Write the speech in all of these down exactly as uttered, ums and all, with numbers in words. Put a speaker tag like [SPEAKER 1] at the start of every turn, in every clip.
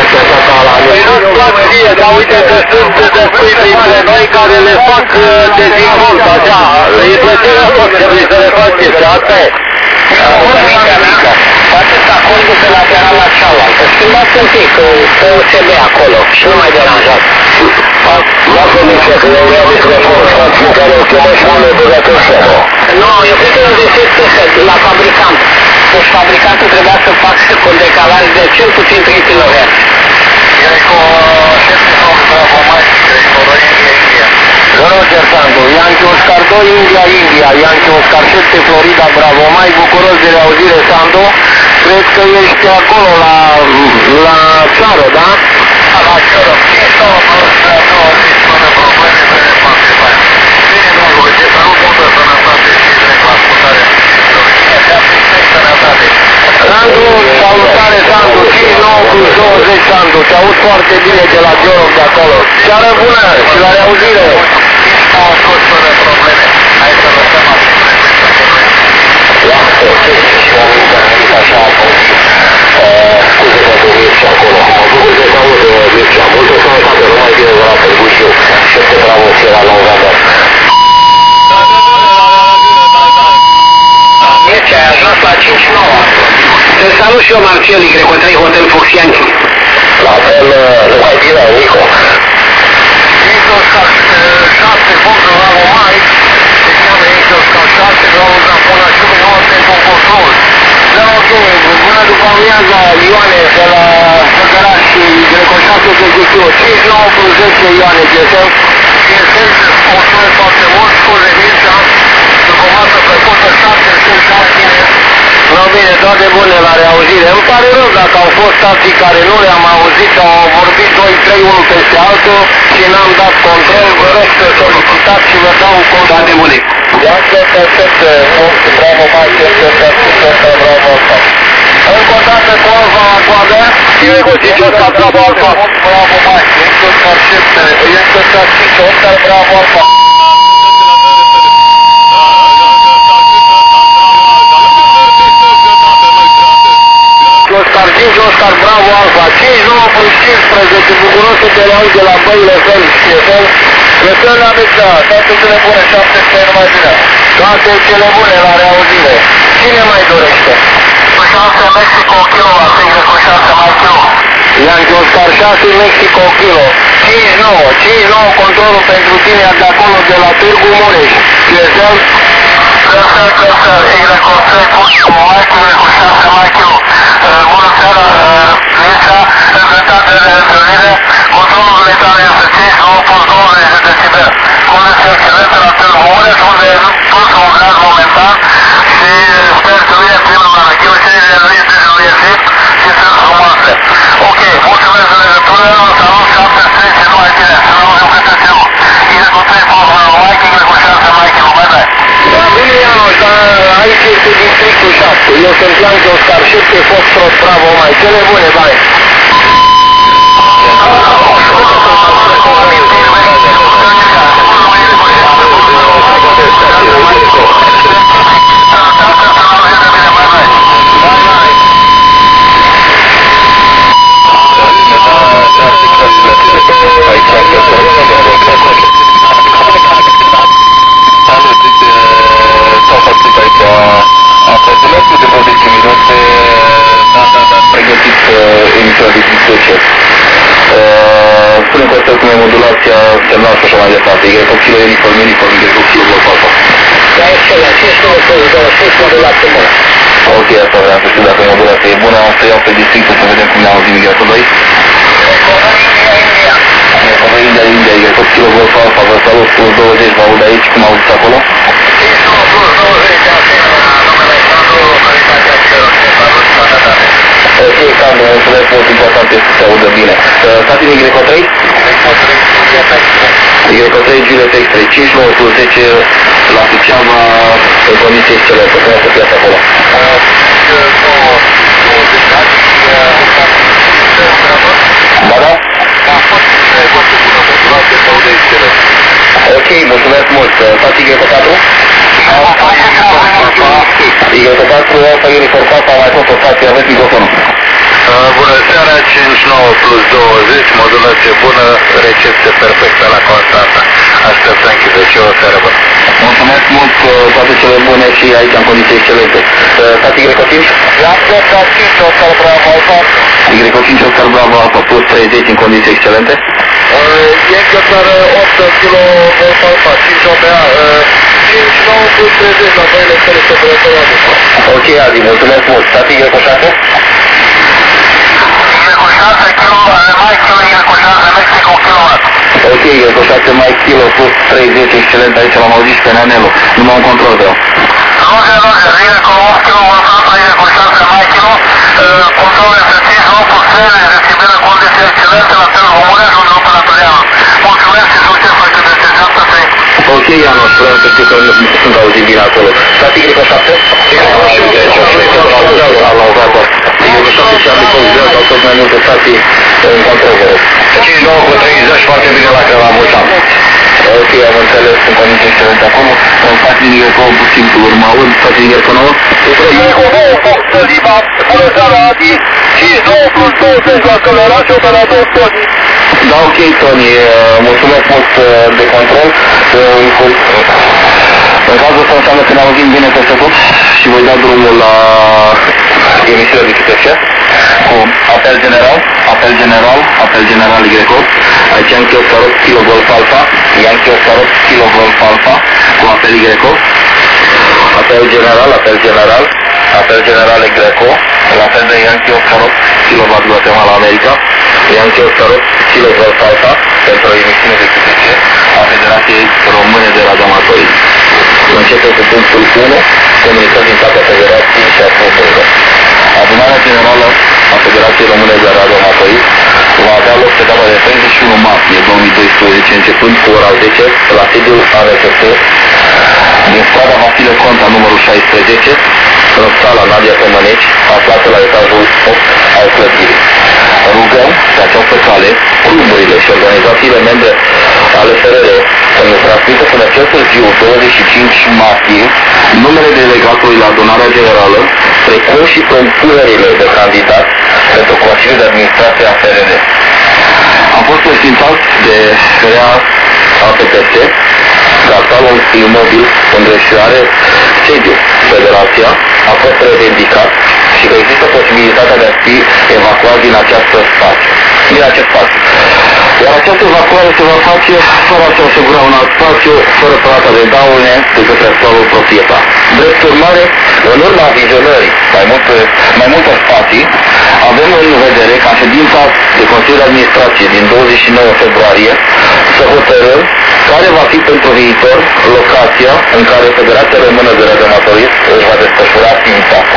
[SPEAKER 1] Păi nu-ți plac ție, dar uite că sunt destui printre noi care le fac dezinvolt, așa, îi plăcere lor, trebuie să le fac chestia, asta e. Amica mică, faceți acordul pe lateral la cealaltă, schimbați un pic, pe U S B acolo și nu mai deranjați. Lasă niște, că eu vreau să răspund frații care o chemă și nu le băgat în seama. Nu, eu cred că e un defect la fabricant. Deci fabricantul trebuia să facă cu decalaj de cel puțin trei kilohertz. Greco șapte sau Bravo Mike, Greco doi India India. Roger Sandu, Yankee Oscar doi India India, Yankee Oscar șapte Florida Bravo Mike, bucuros de reauzire Sandu. Cred că ești acolo la, la țară, da? Da, la țară. cinci nouă plus douăzeci fără probleme, bine patruzeci și patru. Bine, dragul, ce să nu multă sănătate și direct la ascultare. Sandu, salutare Sandu, cinci nouă plus douăzeci Sandu, te aud foarte bine de la Gioroc de acolo. Seară bună și la reauzire. cinci nouă plus fără probleme, hai să lăsăm așa. Lasă, și o mică, mică așa a fost. Scuze că te Mircea acolo, mă bucur de să aud Mircea, multă sănătate, nu mai bine de la Târgușiu și te bravo ție la Laudamer. Mircea, ai ajuns la cinci nouă. Te salut și eu, Marcel, Greco trei Hotel Fuxianchi. La fel, numai bine, Nico. Nico șapte, punctul Bravo Mike, se cheamă Nico șapte, Bravo Zapona și nouă, tempo control. Da, ok, bună după amiaza, Ioane, de la Făgăraș și Greco șapte de Zichiu, cinci nouă plus zece Ioane, G S M. G S M, mulțumesc foarte mult, scuze Mircea, după masă plăcută, șapte, sunt șapte. No, bine, toate bune la reauzire. Îmi pare rău dacă au fost stații care nu le-am auzit, au vorbit doi trei unul peste altul și n-am dat control. Vă rog să solicitați și vă dau control. Toate bune. Iată, perfect, bravo, Mike, este perfect, bravo, Alfa. Încă o dată cu Alfa la coadă. Eu cu cinci Oscar, bravo, Alfa. Bravo, Mike, este Oscar șapte, este Oscar cinci Oscar, bravo, Alfa. Oscar cinci, Oscar Bravo Alfa, cinci nouă plus cincisprezece, bucuros să te reauzi de la băile fel și fel. Lăsăm la Mircea, toate cele bune, șapte sute numai bine. Toate cele bune la reauzire. Cine mai dorește? Cu șase Mexico kilo, la Sigre cu șase mai kilo. Yankee Oscar șase, Mexico kilo. cinci nouă, cinci nouă controlul pentru tine de acolo de la Târgu Mureș. Cresel? Cresel, Cresel, Sigre cu trei punctul, mai kilo cu șase mai kilo. Bună seara, Mircea, încântat de reîntâlnire. Controlul letal este cinci nouă plus douăzeci de decibel. Conduce excelentă la Târgu Mureș, unde e pus un gaz momentan și sper că nu e primul la regiune, cererile nu este de nu e fit și sunt frumoase. Ok, mulțumesc de legătură, salut, șapte trece, numai bine, să nu auzim câte țiu. Ine cu trei punctul la Mike, Ine cu șase Mike, bye bye. Da, bine, Ianuș, dar aici este districtul șapte. Eu sunt Yankee Oscar șapte, Foxtrot, Bravo, mai cele bune, bye. Spune că cum e modulația, semnal și așa mai departe. E copilul uniform, uniform, e copilul bloc alfa. Da, excelent. cinci nouă plus douăzeci, modulație bună. Ok, asta vreau să știu dacă modulația e bună. Am să iau pe districtă să vedem cum ne auzim Miguel doi. Recomă India, India, e copilul bloc alfa. Vă salut, plus douăzeci, vă aud aici, cum auziți acolo? cinci nouă plus douăzeci, asemenea, numele Sandu, localitatea Celor. Salut, sănătate. Ok, Sandu, mulțumesc mult, important este să se audă bine. Stați din Greco trei? Greco trei, Juliet Extra. Greco trei, Juliet Extra, cinci nouă plus zece la Suceava, în condiții excelente. Cum să fiați acolo? Da, da? A fost foarte bună motivație, se aude excelent. Ok, mulțumesc mult. Stați Greco patru? Greco patru, Alfa Uniform Papa, mai tot o stație, aveți microfonul. Bună seara, cinci nouă plus douăzeci, modulație bună, recepție perfectă la Constanța. Aștept să închideți, o seară bună.
[SPEAKER 2] Mulțumesc mult, toate cele bune și aici în condiții excelente. Stați Y cinci?
[SPEAKER 1] Iacob cinci, Oscar Bravo Alfa.
[SPEAKER 2] Y cinci, Oscar Bravo Alfa plus treizeci în condiții excelente.
[SPEAKER 1] Yankee opt kilo Golf Alfa, cinci O B A, cinci nouă plus treizeci la băile sări să vreo.
[SPEAKER 2] Ok, Adi, mulțumesc mult. Stați Y șase? Ok, el cu șase mai kilo plus treizeci, excelent, aici l-am auzit pe Nanelu, numai un control vreau.
[SPEAKER 1] Roger, Roger, vine cu opt kilo, Alfa, vine cu șase mai kilo, control efectiv, nou plus trei, recibire condiții excelente, la fel România și un operatorial. Mulțumesc și succes pentru determinată să
[SPEAKER 2] Ok, Ianoș, vreau să știu că nu sunt auzit bine acolo. Stați Y șapte? Am auzit doar. Y șapte și am de considerat că au tot mai multe stații în control, vă rog.
[SPEAKER 1] cinci nouă cu treizeci, foarte bine la că la mulți ani.
[SPEAKER 2] Ok, am înțeles, sunt condiții excelente acolo. Îmi fac linie cu puțin cu urmă, aud, faci linie cu nouă?
[SPEAKER 1] Eco nouă, Fox, Lima, bună seara, Adi, cinci nouă plus douăzeci la Călăraș, operator Tony.
[SPEAKER 2] Da, ok, Tony, mulțumesc mult de control. În cazul ăsta înseamnă că ne auzim bine peste tot și voi da drumul la emisiunea de Q T C cu apel general, apel general, apel general Y. Aici Yankee Oscar opt kilo Golf Alpha, Yankee Oscar opt kilo Golf Alpha cu apel Y. Apel general, apel general, apel general Y, la fel de Yankee Oscar opt kilo Guatemala America, Yankee Oscar opt kilo Golf Alpha pentru o emisiune de Q T C a Federației Române de Radioamatorii. Începem cu punctul unu, comunicări din partea Federației și a punctului. Adunarea Generală a Federației Române de Radioamatorii va avea loc pe data de treizeci și unu martie două mii doisprezece, începând cu ora zece, la sediul A N F S din strada Vasile Conta, numărul șaisprezece, în sala Nadia Tămăneci, aflată la etajul opt al clădirii. Rugăm pe această cale cluburile și organizațiile membre ale F R R să ne transmită până cel târziu douăzeci și cinci martie numele delegatului la adunarea generală, precum și propunerile de candidat pentru Consiliul de Administrație a F R R. Am fost președintat de F R A A P T C, capitalul imobil unde și are sediu Federația, a fost revendicat și că există posibilitatea de a fi evacuat din această spațiu, din acest spațiu. Iar această evacuare se va face fără a se asigura un alt spațiu, fără plata de daune de către actualul proprietar. Drept urmare, în urma vizionării mai multe, mai multe spații, avem în vedere ca ședința de Consiliul de Administrație din douăzeci și nouă februarie să hotărâm care va fi pentru viitor locația în care Federația Română de Radioamatorism își va desfășura activitatea.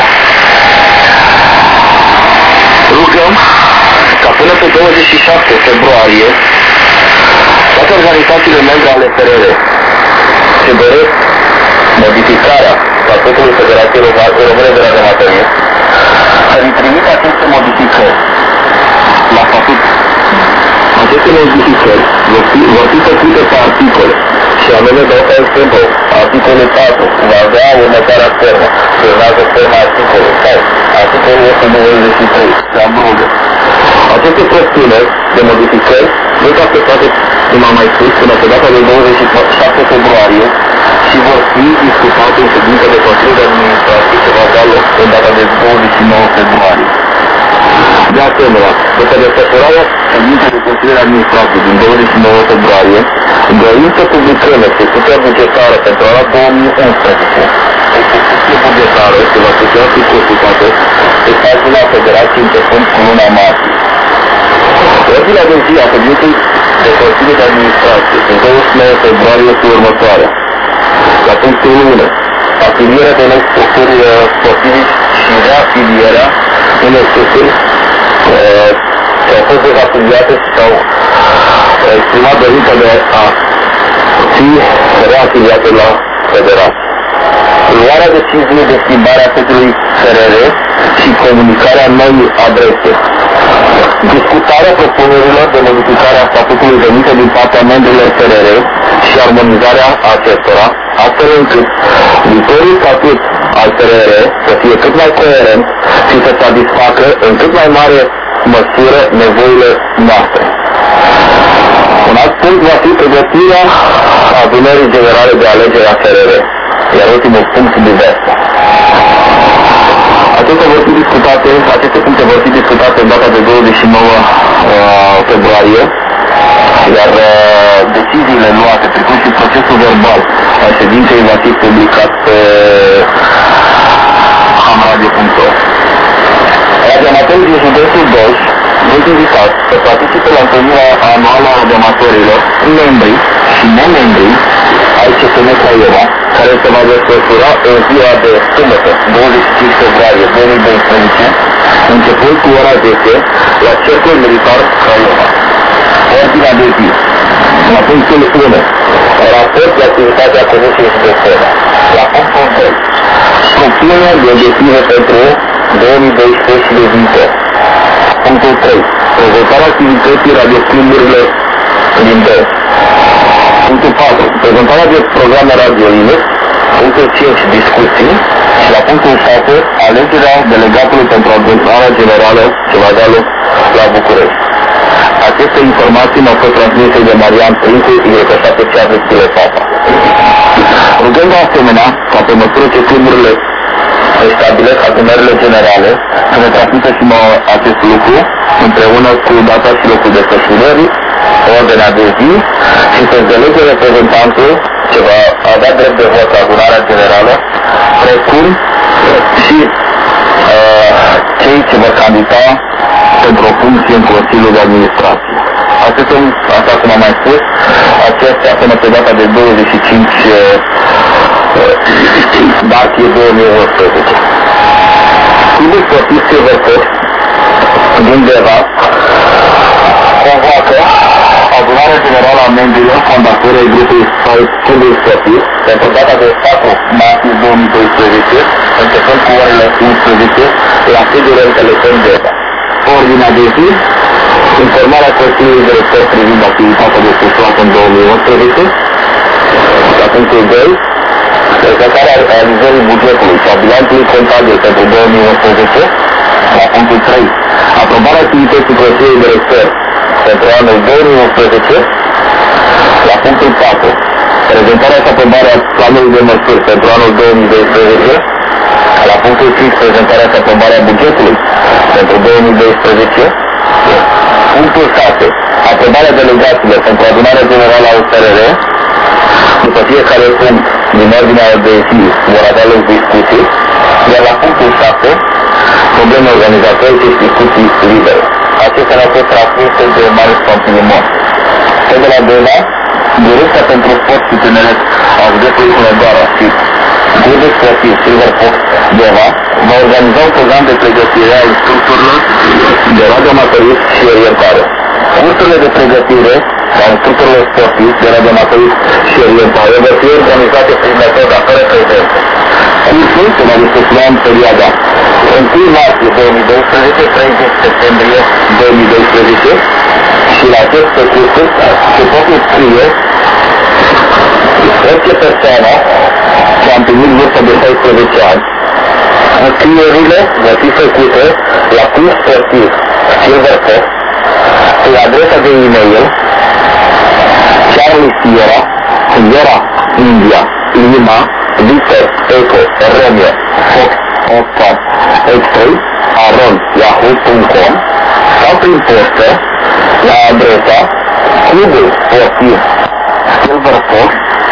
[SPEAKER 2] Rugăm ca până pe douăzeci și șapte februarie toate organizațiile membre ale F R R ce doresc modificarea statutului Federației Române de Radioamatorism să-i trimită aceste modificări la statut. Aceste modificări vor fi, vor fi făcute pe articole și anume dau pe exemplu articolul patru va avea următoarea formă, se urmează forma articolului sau articolul o sută nouăzeci și trei se abrogă. Aceste propuneri de modificări nu s-au acceptate, cum am mai spus, până pe data de douăzeci și șapte februarie și vor fi discutate în ședință de Consiliul de Administrație ce va avea loc în data de douăzeci și nouă februarie. De asemenea, după desfășurarea ședinței de Consiliul de Administrație din douăzeci și nouă februarie, dorim să publicăm execuția bugetară pentru anul două mii unsprezece. Execuția bugetară se va putea fi consultată pe pagina Federației începând cu luna martie. Ordinea de zi a ședinței de Consiliul de Administrație din douăzeci și nouă februarie este următoarea. La punctul unu, afilierea de noi structuri sportivi și reafilierea unor structuri ce au fost dezafiliate sau exprimat dorința de a fi reafiliate la Federație. Luarea deciziei de schimbare a sediului F R R și comunicarea noii adrese. Discutarea propunerilor de modificare a statutului venite din partea membrilor F R R și armonizarea acestora, astfel încât viitorul statut al P R R să fie cât mai coerent și să satisfacă în cât mai mare măsură nevoile noastre. Un alt punct va fi pregătirea adunării generale de alegere a F R R, iar ultimul punct diverse. Acestea vor fi discutate, aceste puncte vor fi discutate în data de douăzeci și nouă uh, februarie, iar uh, deciziile luate, precum și procesul verbal al ședinței, va fi publicat pe hamradio punct ro. Radioamatorii din județul Dolj sunt invitați să participe la întâlnirea anuală a radioamatorilor, membri și nemembri ai C F M Craiova, care se va desfășura în ziua de sâmbătă, douăzeci și cinci februarie două mii doisprezece, începând cu ora zece, la Cercul Militar Craiova. Ordinea de zi. La punctul unu. Raport de activitatea Comisiei Județene. La punctul doi. Propunerea de obiective pentru două mii doisprezece și de viitor. Punctul trei. Prezentarea activității radioschimburilor din Dolj. Punctul patru. Prezentarea de programe radio limit. Punctul cinci. Discuții. Și la punctul șase. Alegerea delegatului pentru adunarea generală ce va avea loc la București. Aceste informații m-au fost transmise de Marian Princu, Y șapte C A Papa. Rugând de asemenea, ca pe măsură ce cluburile își stabilesc adunările generale, să ne transmită și mă acest lucru, împreună cu data și locul desfășurării, ordinea de zi, și să-și delege reprezentantul ce va avea drept de vot la adunarea generală, precum și uh, cei ce vor candida pentru o funcție în Consiliul de Administrație. Acestea, așa cum am mai spus, acestea până pe data de douăzeci și cinci martie două mii unsprezece. Clubul Sportiv Silverfox din Deva convoacă adunarea generală a membrilor fondatori ai grupului Clubul Sportiv pentru data de patru martie două mii doisprezece, începând cu orele unsprezece la sediul în Telefon Deva. Ordinea de zi, informarea Consiliului Director privind activitatea desfășurată în două mii unsprezece, la punctul doi, prezentarea realizării bugetului și a bilanțului contabil pentru două mii unsprezece, la punctul trei, aprobarea activității Consiliului Director pentru anul două mii unsprezece, la punctul patru, prezentarea și aprobarea planului de măsuri pentru anul două mii doisprezece, la punctul cinci, prezentarea și aprobarea bugetului pentru două mii doisprezece. Punctul șase. Aprobarea delegațiilor pentru adunarea generală a U S R R. După fiecare punct din ordinea de zi vor avea loc discuții, iar la punctul șapte, probleme organizatorice și discuții libere. Acestea ne-au fost transmise de Marius Pampilimon. Pe de la Deva, Direcția pentru Sport și Tineret a județului Hunedoara și Clubul Sportiv Silverfox Deva va organiza un program de pregătire a instructorilor de radioamatorism și orientare. Cursurile de pregătire a instructorilor sportivi de radioamatorism și orientare vor fi organizate prin metoda fără prezență. Cursul se va desfășura în perioada întâi martie două mii doisprezece - treizeci septembrie două mii doisprezece și la aceste cursuri se pot înscrie orice persoană ce a împlinit vârsta de șaisprezece ani. Înscrierile vor fi făcute la Club Sportiv Silverfox pe adresa de e-mail Charlie Sierra, Sierra India, Lima, Victor, Eco, Romeo, Fox, Oscar, X-ray, arond yahoo punct com sau prin postă la adresa Clubul Sportiv Silverfox,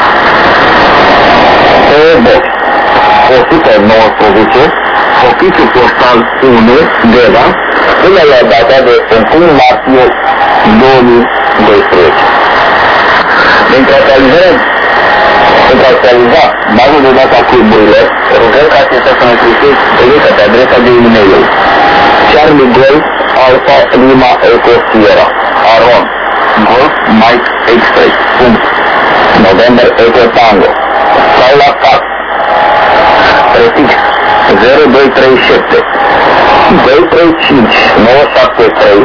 [SPEAKER 2] P O Box o sută nouăsprezece, oficiul postal unu, Deva, până la data de întâi martie două mii doisprezece. Pentru a realiza, pentru a realiza bazul de data cluburilor, rugăm ca acestea să ne trimiteți pe adresa de e-mail Charlie Golf Alpha Lima Eco Sierra arond Golf Mike X-ray punct November Eco Tango sau la fax prefix zero doi trei șapte doi trei cinci nouă șapte trei,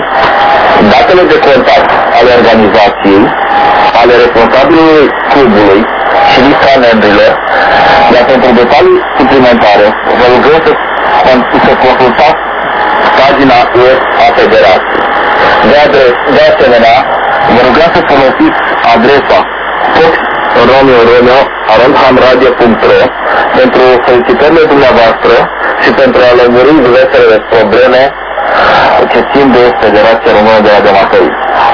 [SPEAKER 2] datele de contact ale organizației, ale responsabilului clubului și lista membrilor, iar pentru detalii suplimentare vă rugăm să, să consultați pagina web a Federației. De, adres, de asemenea, vă rugăm să folosiți adresa fox romeo romeo arond hamradio punct ro pentru solicitările dumneavoastră și pentru a lămuri diversele probleme ce țin de Federația Română de Radioamatori.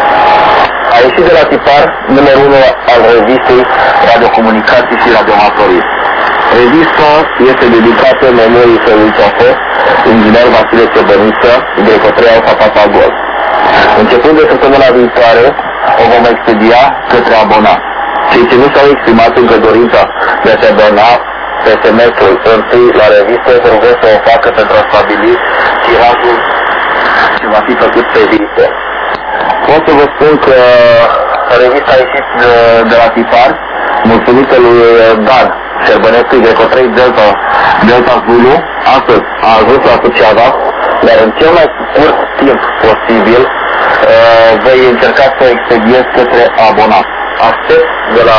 [SPEAKER 2] A ieșit de la tipar numărul unu al revistei Radiocomunicații și Radioamatorii. Revista este dedicată memoriei săului ce a fost inginer Vasile Ciobăniță, Greco trei Alfa Papa Golf. Începând de săptămâna viitoare, o vom expedia către abonați. Cei ce nu s-au exprimat încă dorința de a se abona pe semestrul întâi la revistă, se rugăm să o facă pentru a stabili tirajul ce va fi făcut pe viitor. Pot să vă spun că revista a ieșit de, de la tipar, mulțumită lui Dan Șerbănescu, Greco trei Delta, Delta Zulu, astăzi a ajuns la Suceava, dar în cel mai scurt timp posibil uh, voi încerca să expediez către abonați. Aștept de la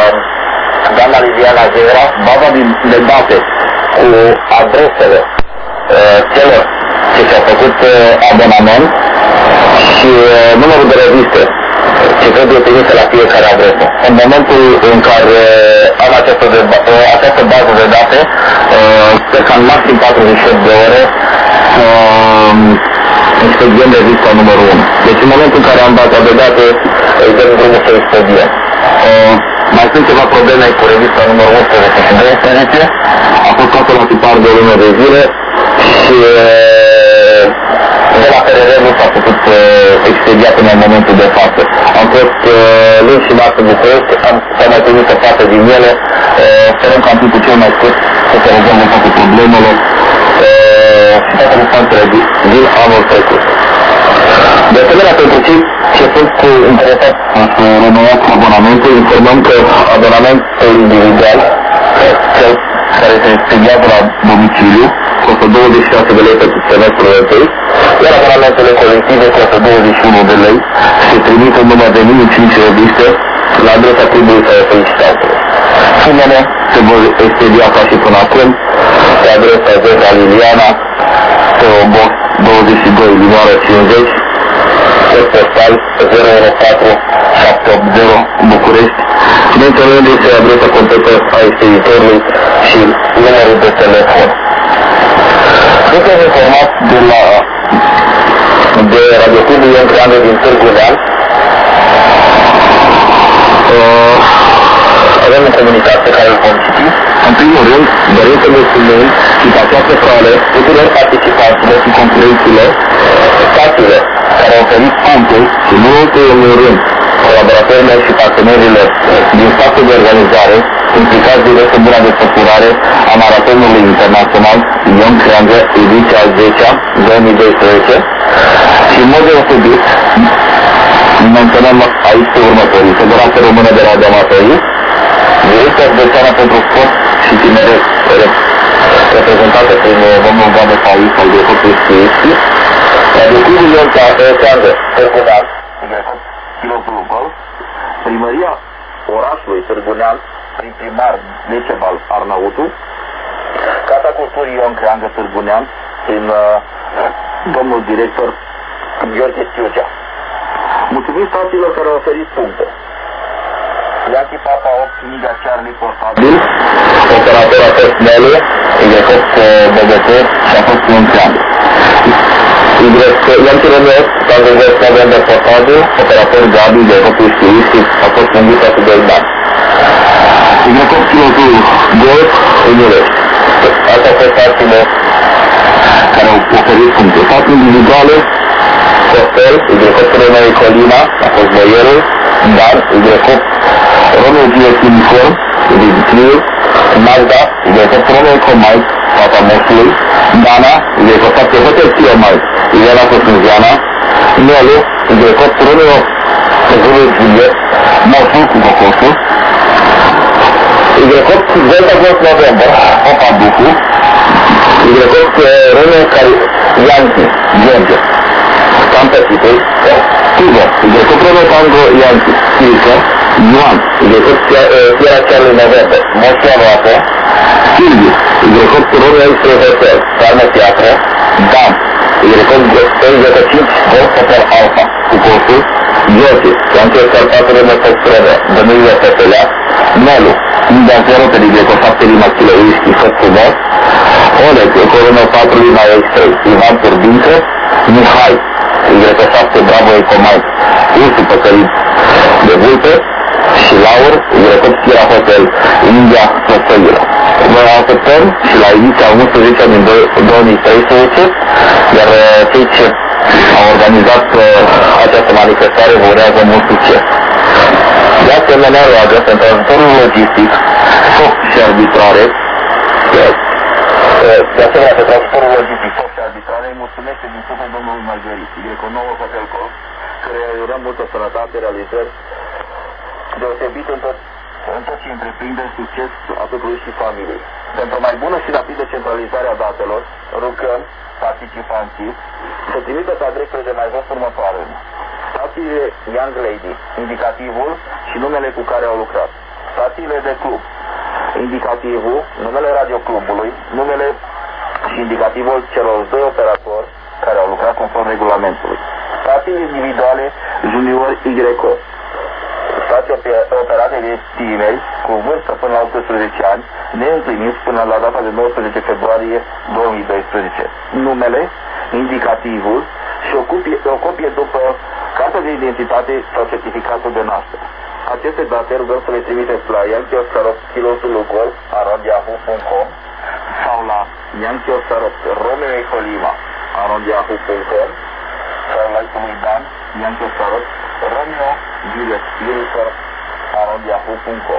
[SPEAKER 2] doamna Liviana Zera baza de date cu adresele uh, celor ce și-au făcut uh, abonament și uh, numărul de reviste ce trebuie trimise la fiecare adresă. În momentul în care am această, de, uh, această bază de date, uh, sper că în maxim patruzeci și opt de ore uh, expediem revista numărul unu. Deci în momentul în care am baza de date, îi dăm drumul să expediem. Uh, mai sunt ceva probleme cu revista numărul unsprezece și doisprezece, a fost toată la tipar de o lună de zile și uh, de la P R R nu s-a putut uh, expedia până în momentul de față. Am fost uh, luni și marți în București, am s-a mai trimis o parte din ele, uh, sperăm că am timpul cel mai scurt să se rezolvă toate problemele uh, și toate restanțele din anul trecut. De asemenea, pentru cei ce sunt interesați să renoiați abonamentul, informăm că abonamentul individual, cel care se expediază la domiciliu, costă douăzeci și șase de lei pentru semestrul întâi, iar abonamentele colective costă douăzeci și unu de lei și se trimit în număr de minim cinci reviste la adresa Tribului sau Felicitantului. Sumele se vor expedia ca și până acum pe adresa Zeta Liliana, P O Box douăzeci și doi Limoară cincizeci, cod postal zero unu patru șapte opt zero București, menționându-se adresa completă a expeditorului și numărul de telefon. Suntem informați de la de Radioclubul Ion Creangă din Târgu Neamț. Uh, avem un comunicat pe care îl vom citi. În primul rând, dorim să mulțumim și pe această cale tuturor participanților și concurenților, stațiile care au oferit punctul și nu în rând colaboratorilor și partenerilor din statul de organizare implicați direct în buna desfășurare a maratonului internațional Ion Creangă, ediția a zecea, două mii doisprezece, și în mod deosebit menționăm aici pe următorii: Federația Română de Radioamatorii, Direcția Județeană pentru Sport și Tineret, reprezentată prin domnul Gabe Pais al Directorului Scriesti, Radioclubul Ion Creangă, Târgu Neamț, Pilopul Golf, Primăria orașului Târgu Neamț, prin primar Decebal Arnautu, Casa Culturii Ion Creangă Târgu Neamț, prin uh, domnul director Gheorghe Ciugea. Mulțumim stațiilor care au oferit puncte. Yankee Papa opt, Miga Charlie Portabil, operator a fost Nelu, I a fost B B T și a fost Ion Creangă. Yankee Romeo, Standard West November Portabil, operator Gabi, de Europul Stilistic, a fost îngrit cu doi bani. Igrocop Kilotul Golf, Unulești. Astea au fost stațiile care au oferit puncte. Stații individuale, Costel, Igrocop Romeo Colina, a fost Boierul, Dan, Igrocop Romeo Gies Uniform, Vizitriu, Magda, Igrocop Romeo Comai, Papa Mosului, Dana, Igrocop Fapte Hotel Tiomai, Ileana Cosmăziana, Nelu, Igrocop Romeo Zulu Juliet, Mosul cu Cocosul, Igrocop Delta Golf November, Opa Ducu, Igrocop Romeo Yankee, George, Stampa Citei, Tigo, Igrocop Romeo Tango Yankee, Silke, Ioan, Grecop Sierra Charlie November, Moscova Noapă, Silviu, Grecop Romeo X-Ray Hotel, Sarnă Teatră, Dan, Grecop Grecop cinci, Golf Hotel Alpha, cu consul, Iosi, Yankee Oscar patru Măsăr Strădă, Dănuile Fetelea, Nelu, India zero pe Grecop șapte Lima Kilo Whisky, Făt Frumos, Oleg, Corona patru Lima X-Ray, Ivan Turbință, Mihai, Grecop șapte Bravo Ecomai, Ursu Păcărit de Vulpe, și Laur, Grecop Sierra Hotel, India Plăsăilă. Noi așteptăm și la ediția unsprezece din două mii treisprezece, iar cei ce au organizat uh, această manifestare vă urează mult succes. De asemenea, roagă pentru ajutorul logistic, soft și arbitrare, de asemenea, pentru ajutorul logistic, soft și arbitrare, îi mulțumește din suflet domnului Margherit, Greco nouă Hotel Golf, care îi urăm multă sănătate, realizări deosebit în tot, în tot ce întreprinde succes atât lui și familiei. Pentru mai bună și rapidă centralizare a datelor, rugăm participanții să trimită pe adresele de mai jos următoarele. Stațiile Young Lady, indicativul și numele cu care au lucrat. Stațiile de club, indicativul, numele radioclubului, numele și indicativul celor doi operatori care au lucrat conform regulamentului. Stațiile individuale Junior Y O. Stații operate de tineri cu vârstă până la optsprezece ani, neîmpliniți până la data de nouăsprezece februarie două mii doisprezece. Numele, indicativul și o copie, o copie după cartea de identitate sau certificatul de naștere. Aceste date rugăm să le trimiteți la Yankee Oscar opt Kilosul Golf arond yahoo punct com sau la Yankee Oscar opt Romeo Echo Lima arond yahoo punct com sau la lui Dan Yankee Oscar opt Romeo Julius Unifor arond yahoo punct com.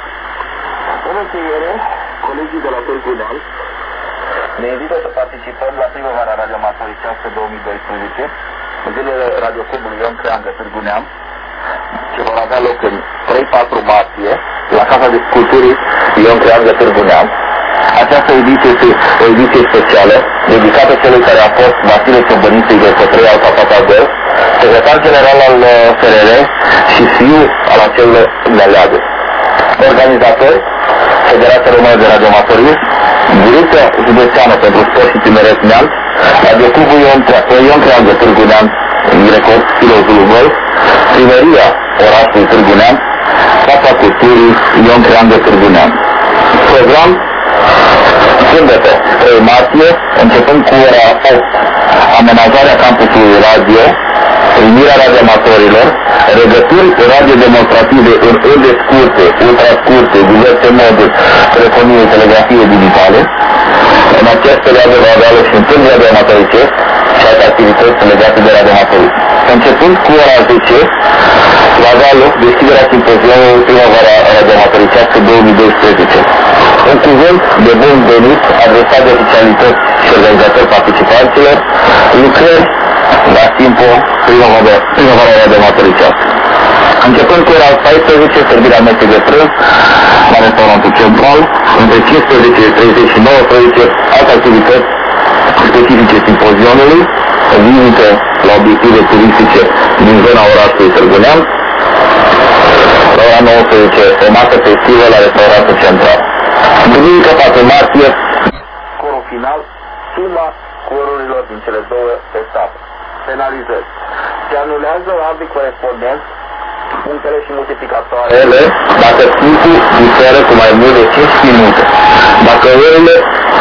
[SPEAKER 2] În încheiere, colegii de la Târgu Neamț ne invită să participăm la primăvara radioamatoricească două mii doisprezece, zilele Radioclubului Ion Creangă Târgu Neamț, ce vor avea loc în trei patru martie la Casa de Culturii Ion Creangă Târgu Neamț. Această ediție este o ediție specială dedicată celui care a fost Vasile Ciobăniță Igor trei al Papatagor, secretar general al F R R și fiu al acelor meleagă. Organizatori, Federația Română de Radioamatorism, Direcția Județeană pentru Sport și Tineret Neamț, Radioclubul Ion Creangă Târgu Neamț, Grecop, Filozul Golf, Primăria orașului Târgu Neamț, Casa Culturii Ion Creangă Târgu Neamț. Program sâmbătă, trei martie, începând cu ora opt, amenajarea campusului radio, primirea radioamatorilor, regături radio-demonstrative în unde scurte, ultrascurte, diverse moduri, telefonie, telegrafie digitale. În această perioadă va avea loc și întâlniri radioamatoricesc și alte activități legate de radioamatorism. Începând cu ora zece, va avea loc deschiderea simpozionului Primăvara radioamatoricească două mii doisprezece. Un cuvânt de bun venit adresat de oficialități și organizatori participanților, lucrări la timpul Primăvara radioamatoricească. Începând cu ora paisprezece, servirea mesei de prânz la restaurantul central, între cincisprezece treizeci și nouăsprezece, alte activități specifice simpozionului, vizite la obiective turistice din zona orașului Târgu Neamț, la ora nouăsprezece, o masă festivă la restaurantul central. Duminică patru martie, scorul final, suma scorurilor din cele două etape. Penalizări. Se anulează ambii corespondenți punctele și multiplicatoarele dacă timpul diferă cu mai mult de cinci minute. Dacă orele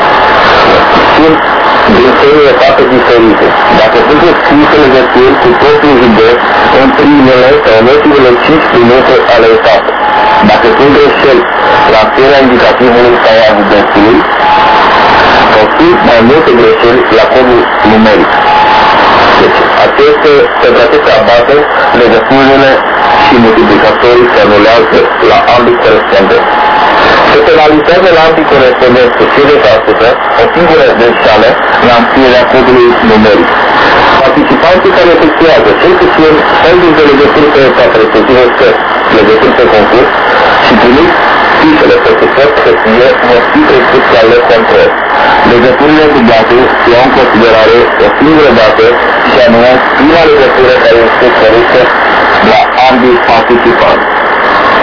[SPEAKER 2] sunt din trei etape diferite. Dacă sunt scrise legături cu totul județ în primele sau în ultimele cinci minute ale etapei. Dacă sunt greșeli la scrierea indicativului sau a județului, sau sunt mai multe greșeli la codul numeric. Deci, aceste, pentru acestea bate, legăturile și multiplicatorii se anulează la ambii corespondenți. Se penalizează la ambii corespondenți cu cincizeci la sută o singură greșeală la înscrierea codului numeric. Participanții care efectuează cel puțin șaizeci de legături pe etapă, respectiv legături pe concurs și trimit fișele pe suport să fie măstii prescripția lor control. Legăturile dublate iau în considerare o singură dată și anume prima legătură care este cărută la ambii participanți.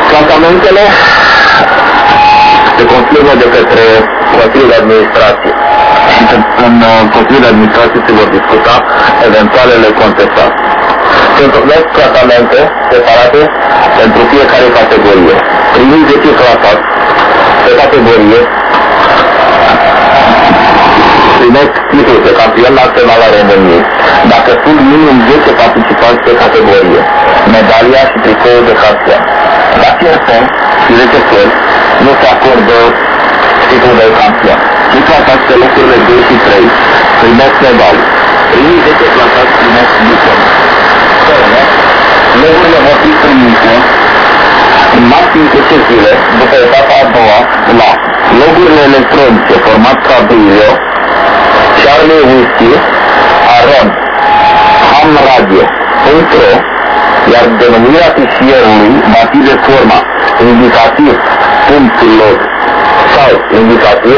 [SPEAKER 2] Clasamentele se confirmă de către Consiliul de Administrație și în Consiliul de Administrație se vor discuta eventualele contestații. Sunt opt clasamente separate pentru fiecare categorie. Primii zece clasați pe categorie primesc titlul de campion național al României. Dacă sunt minim zece participanți pe categorie, medalia și tricoul de campion. La fiecare și zece țări nu se acordă titlul de campion. Cei clasați pe locurile doi și trei primesc medalii. Primii zece clasați primesc diplome. Locurile vor fi primite în maxim zece zile după etapa a doua la logurile electronice format Cabrillo, Charlie Whiskey, Aron, Ham Radio, .ro, iar denumirea fișierului va fi de forma indicativ .log sau indicativ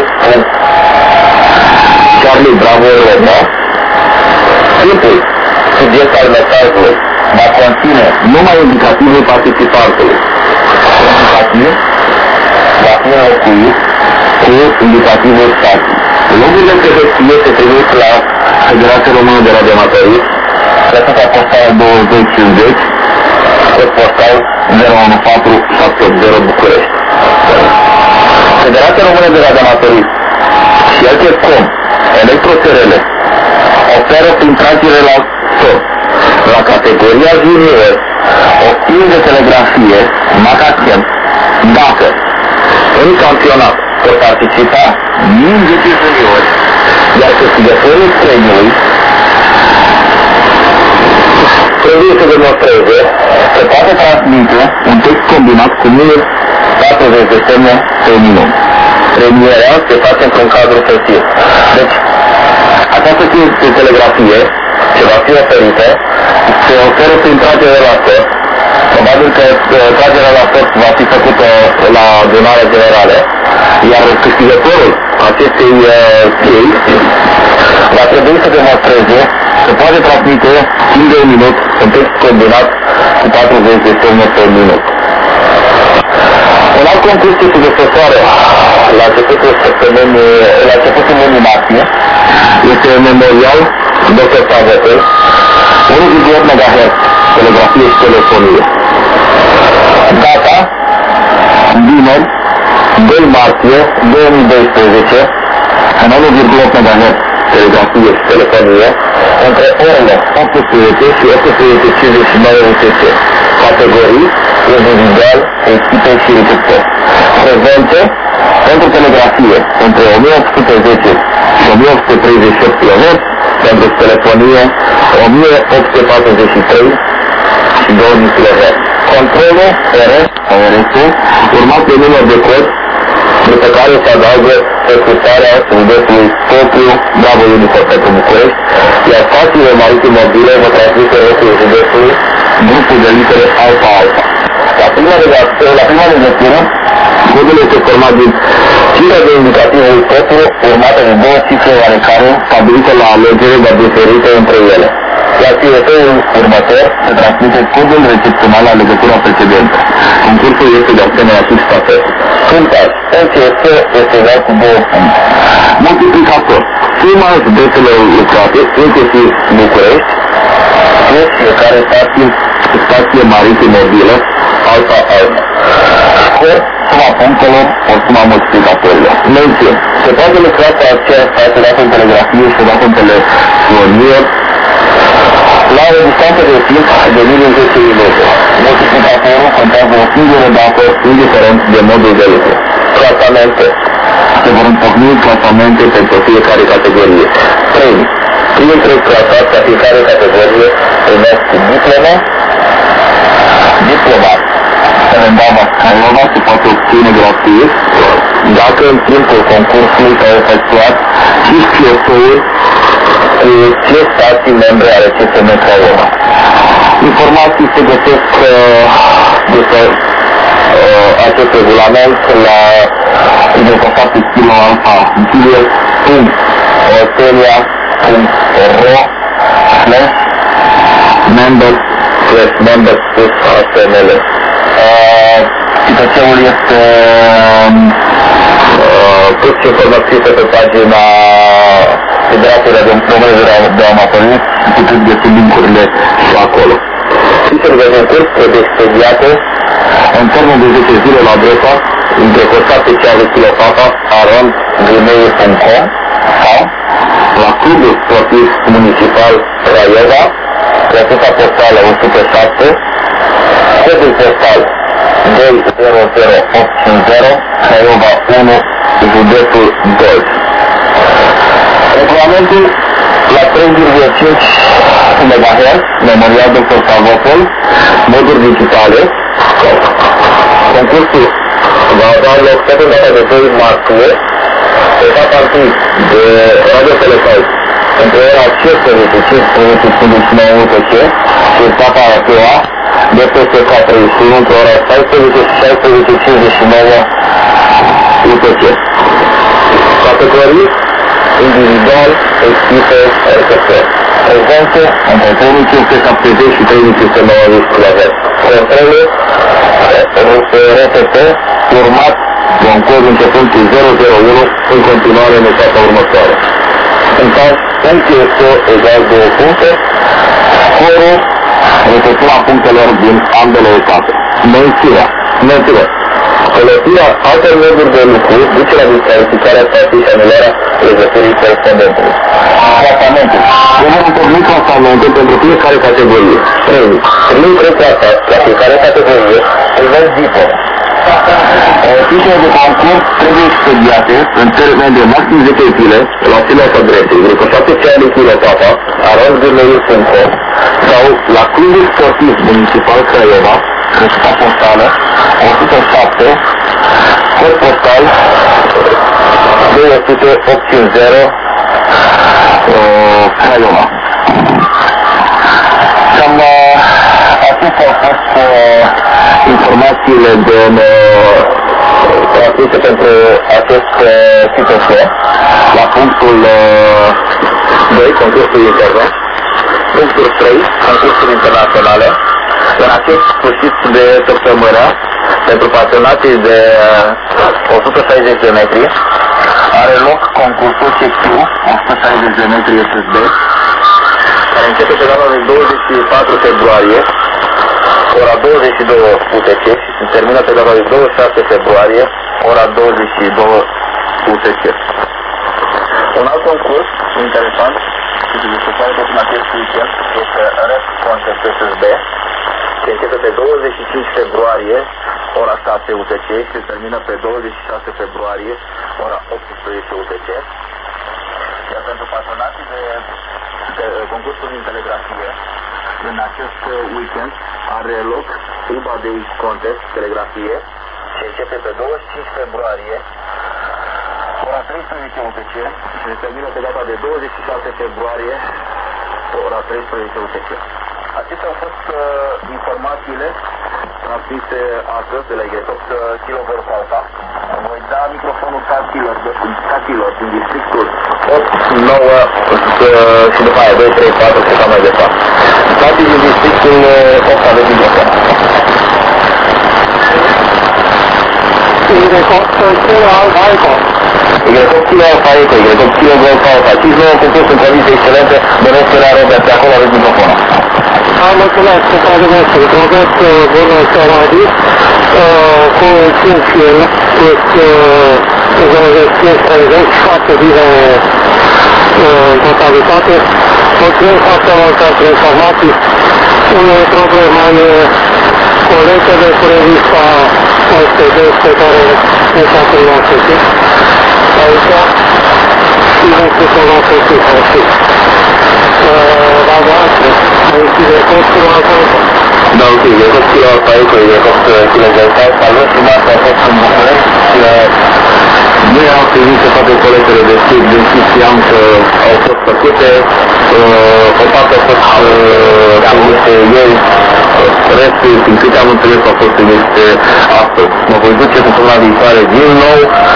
[SPEAKER 2] Charlie Bravo Romeo. Timpul subiect al mesajului va conține numai indicativul participantului. Indicativ va fi înlocuit cu indicativul static. Logurile T V C se trimit la Federația Română de Radioamatorism, plăcuța postală douăzeci cincizeci, cod postal zero unu patru șapte opt zero București. Federația Română de Radioamatorism și Eltecom, Electro-S R L oferă prin tragere la sol la categoria junior opțiuni de telegrafie magazin dacă în campionat vor participa minim zece juniori, iar câștigătorul premiului trebuie să demonstreze că poate transmite un text combinat cu minus patruzeci de semne pe minut. Premierea se face într-un cadru festiv. Deci, această de telegrafie ce va fi oferită se oferă prin tragere la tot. Probabil că tragerea la tot va fi făcută la adunarea generală, iar câștigătorul acestei chei va trebui să demonstreze că poate transmite timp de un minut un text combinat cu patruzeci de semne pe minut. Un alt concurs ce se desfășoară la începutul săptămânii, la începutul lunii martie, este memorial doctor Pavetel, unu virgulă opt megahertz, telegrafie și telefonie. Data, vineri, doi martie două mii doisprezece, în unu virgulă opt megahertz, telegrafie și telefonie, între orele optsprezece și optsprezece cincizeci și nouă U T C. Categorii, individual, echipe și receptor. Prezente pentru telegrafie între o mie opt sute zece și o mie opt sute treizeci și opt kilohertz, pentru telefonie o mie opt sute patruzeci și trei și două mii kilohertz. Controlul R S sau R S, urmat de număr de cod, după care se adaugă executarea județului Topiu, Bravo Unifor pentru București, iar stațiile maritime mobile vă transmite restul județului grupul de litere Alfa Alfa. La prima legătură, codul este format din cifra de indicativul Topiu, urmată de două cifre oarecare, stabilite la alegere, dar diferite între ele. La fiecărul următor se transmite codul recepțional la legătura precedentă. Concursul este de asemenea și stafet. Punctați. N C S este egal cu două puncte. Multiplicator. Suma județelor lucrate, inclusiv București, plus fiecare stație, stație maritimă mobilă, alta alta. Scor, suma punctelor, o suma multiplicatorilor. Menție. Se poate lucra pe aceea stație dată în telegrafie și dată în telefonie la o distanță de timp de minim zece minute. Multiplicatorul contează o singură dată, indiferent de modul de lucru. Clasamente. Se vor întocmi clasamente pentru fiecare categorie. Premii. Primii trei clasați ca fiecare categorie primesc diplome. Diploma Telendava Craiova se poate obține gratuit dacă în timpul concursului s-au efectuat și scrietori cu cinci stații membre ale C S M Craiova. Informații se găsesc uh, despre uh, acest regulament la identitate Kilo Alfa Juliet punct ortelia punct ro slash members slash members plus H T M L. Citaționul este pus informații pe pagina Federației de Române de Amatorii, puteți găsi link-urile acolo. Fișele de concurs trebuie expediate în termen de zece zile la adresa întrecostate cea de kilopata arond gmail punct com sau la Clubul Sportiv Municipal Craiova, adresa postală o sută șapte, codul postal doi zero zero opt cinci zero, Craiova unu, județul Dolj. Regulamentul la trei virgulă cinci megahertz, memorial doctor Savopol, moduri digitale. Concursul va avea loc pe data de doi martie, etapa întâi de radiotelefon între ora cincisprezece cincisprezece cincizeci și nouă U T C și etapa a doua de P S K treizeci și unu între ora șaisprezece și șaisprezece cincizeci și nouă U T C. Categorii individual, echipe, R T F. Prezențe între trei mii cinci sute șaptezeci și trei mii cinci sute nouăzeci kW. Controle R T F urmat de un cod începând cu zero zero unu în continuare în etapa următoare. În caz punct este egal de puncte, scorul repetirea punctelor din ambele etape. Mențirea. Mențirea. Folosirea altor moduri de lucru duce la discalificarea statului și anularea legăturii corespondentului. Tratamentul. Cuvântul nu tratamente pentru fiecare categorie. trei. Primim prețeata la fiecare categorie, privind dipă. Fișele de concurs trebuie expediate în termen de maxim zece zile la aceleași adrese, Grecoșate cea de kilopata, arond gmail punct com sau la Clubul Sportiv Municipal Craiova, Crăsuța postală o sută șapte, cod postal doi zero opt cinci zero, Craiova. Cam acestea au fost informațiile de transmise pentru acest situație la punctul doi, concursul intern. Punctul trei, concursul internaționale. În acest sfârșit de săptămână, pentru pasionații de o sută șaizeci de metri, are loc concursul secțiu o sută șaizeci de metri S S B, care începe pe data de douăzeci și patru februarie, ora douăzeci și două U T C și se termină pe data de douăzeci și șase februarie, ora douăzeci și două U T C. Un alt concurs interesant și se desfășoară tot în acest weekend este Rep Contest S S B, se începe pe douăzeci și cinci februarie, ora șase U T C și se termină pe douăzeci și șase februarie, ora optsprezece U T C. Iar pentru pasionații de, de concursul din telegrafie, în acest weekend are loc Uba de X Contest telegrafie și începe pe douăzeci și cinci februarie, ora treisprezece U T C și se termină pe data de douăzeci și șase februarie, ora treisprezece U T C. Acestea au fost uh, informațiile transmise astăzi de la Igrecopt Kilovolt Alfa. Voi da microfonul catilor, catilor din districtul opt, nouă și după aia doi, trei, patru și așa mai departe. Catii din districtul opt aveți microfon. Igrecopt Kilovolt Alfa. Igrecopt Kilovolt Alfa, Igrecopt Kilovolt Alfa. Știți nouă concurs în condiții excelente, bănesc la Robert, pe acolo aveți microfonul. Am mulțumesc, pentru dumneavoastră, Robert, bună seara, Adi, cu cinci este cinci treizeci, foarte bine în totalitate. Mulțumim foarte mult pentru informații. Unul problema e colegele cu revista O S D pe care ne s-a primat să zic. Aici, și nu știu să v-a făcut, să știu. La voastră, aici de costul alfa. Da, ok, de costul alfa aici, de costul Kilovolt Alfa, salut și Marta a fost în București. Noi am primit toate colectele de știri din și știam că au fost făcute, o parte au fost trimise ieri, restul, din câte am înțeles, au fost trimise astăzi. Mă voi duce cu săptămâna viitoare din nou,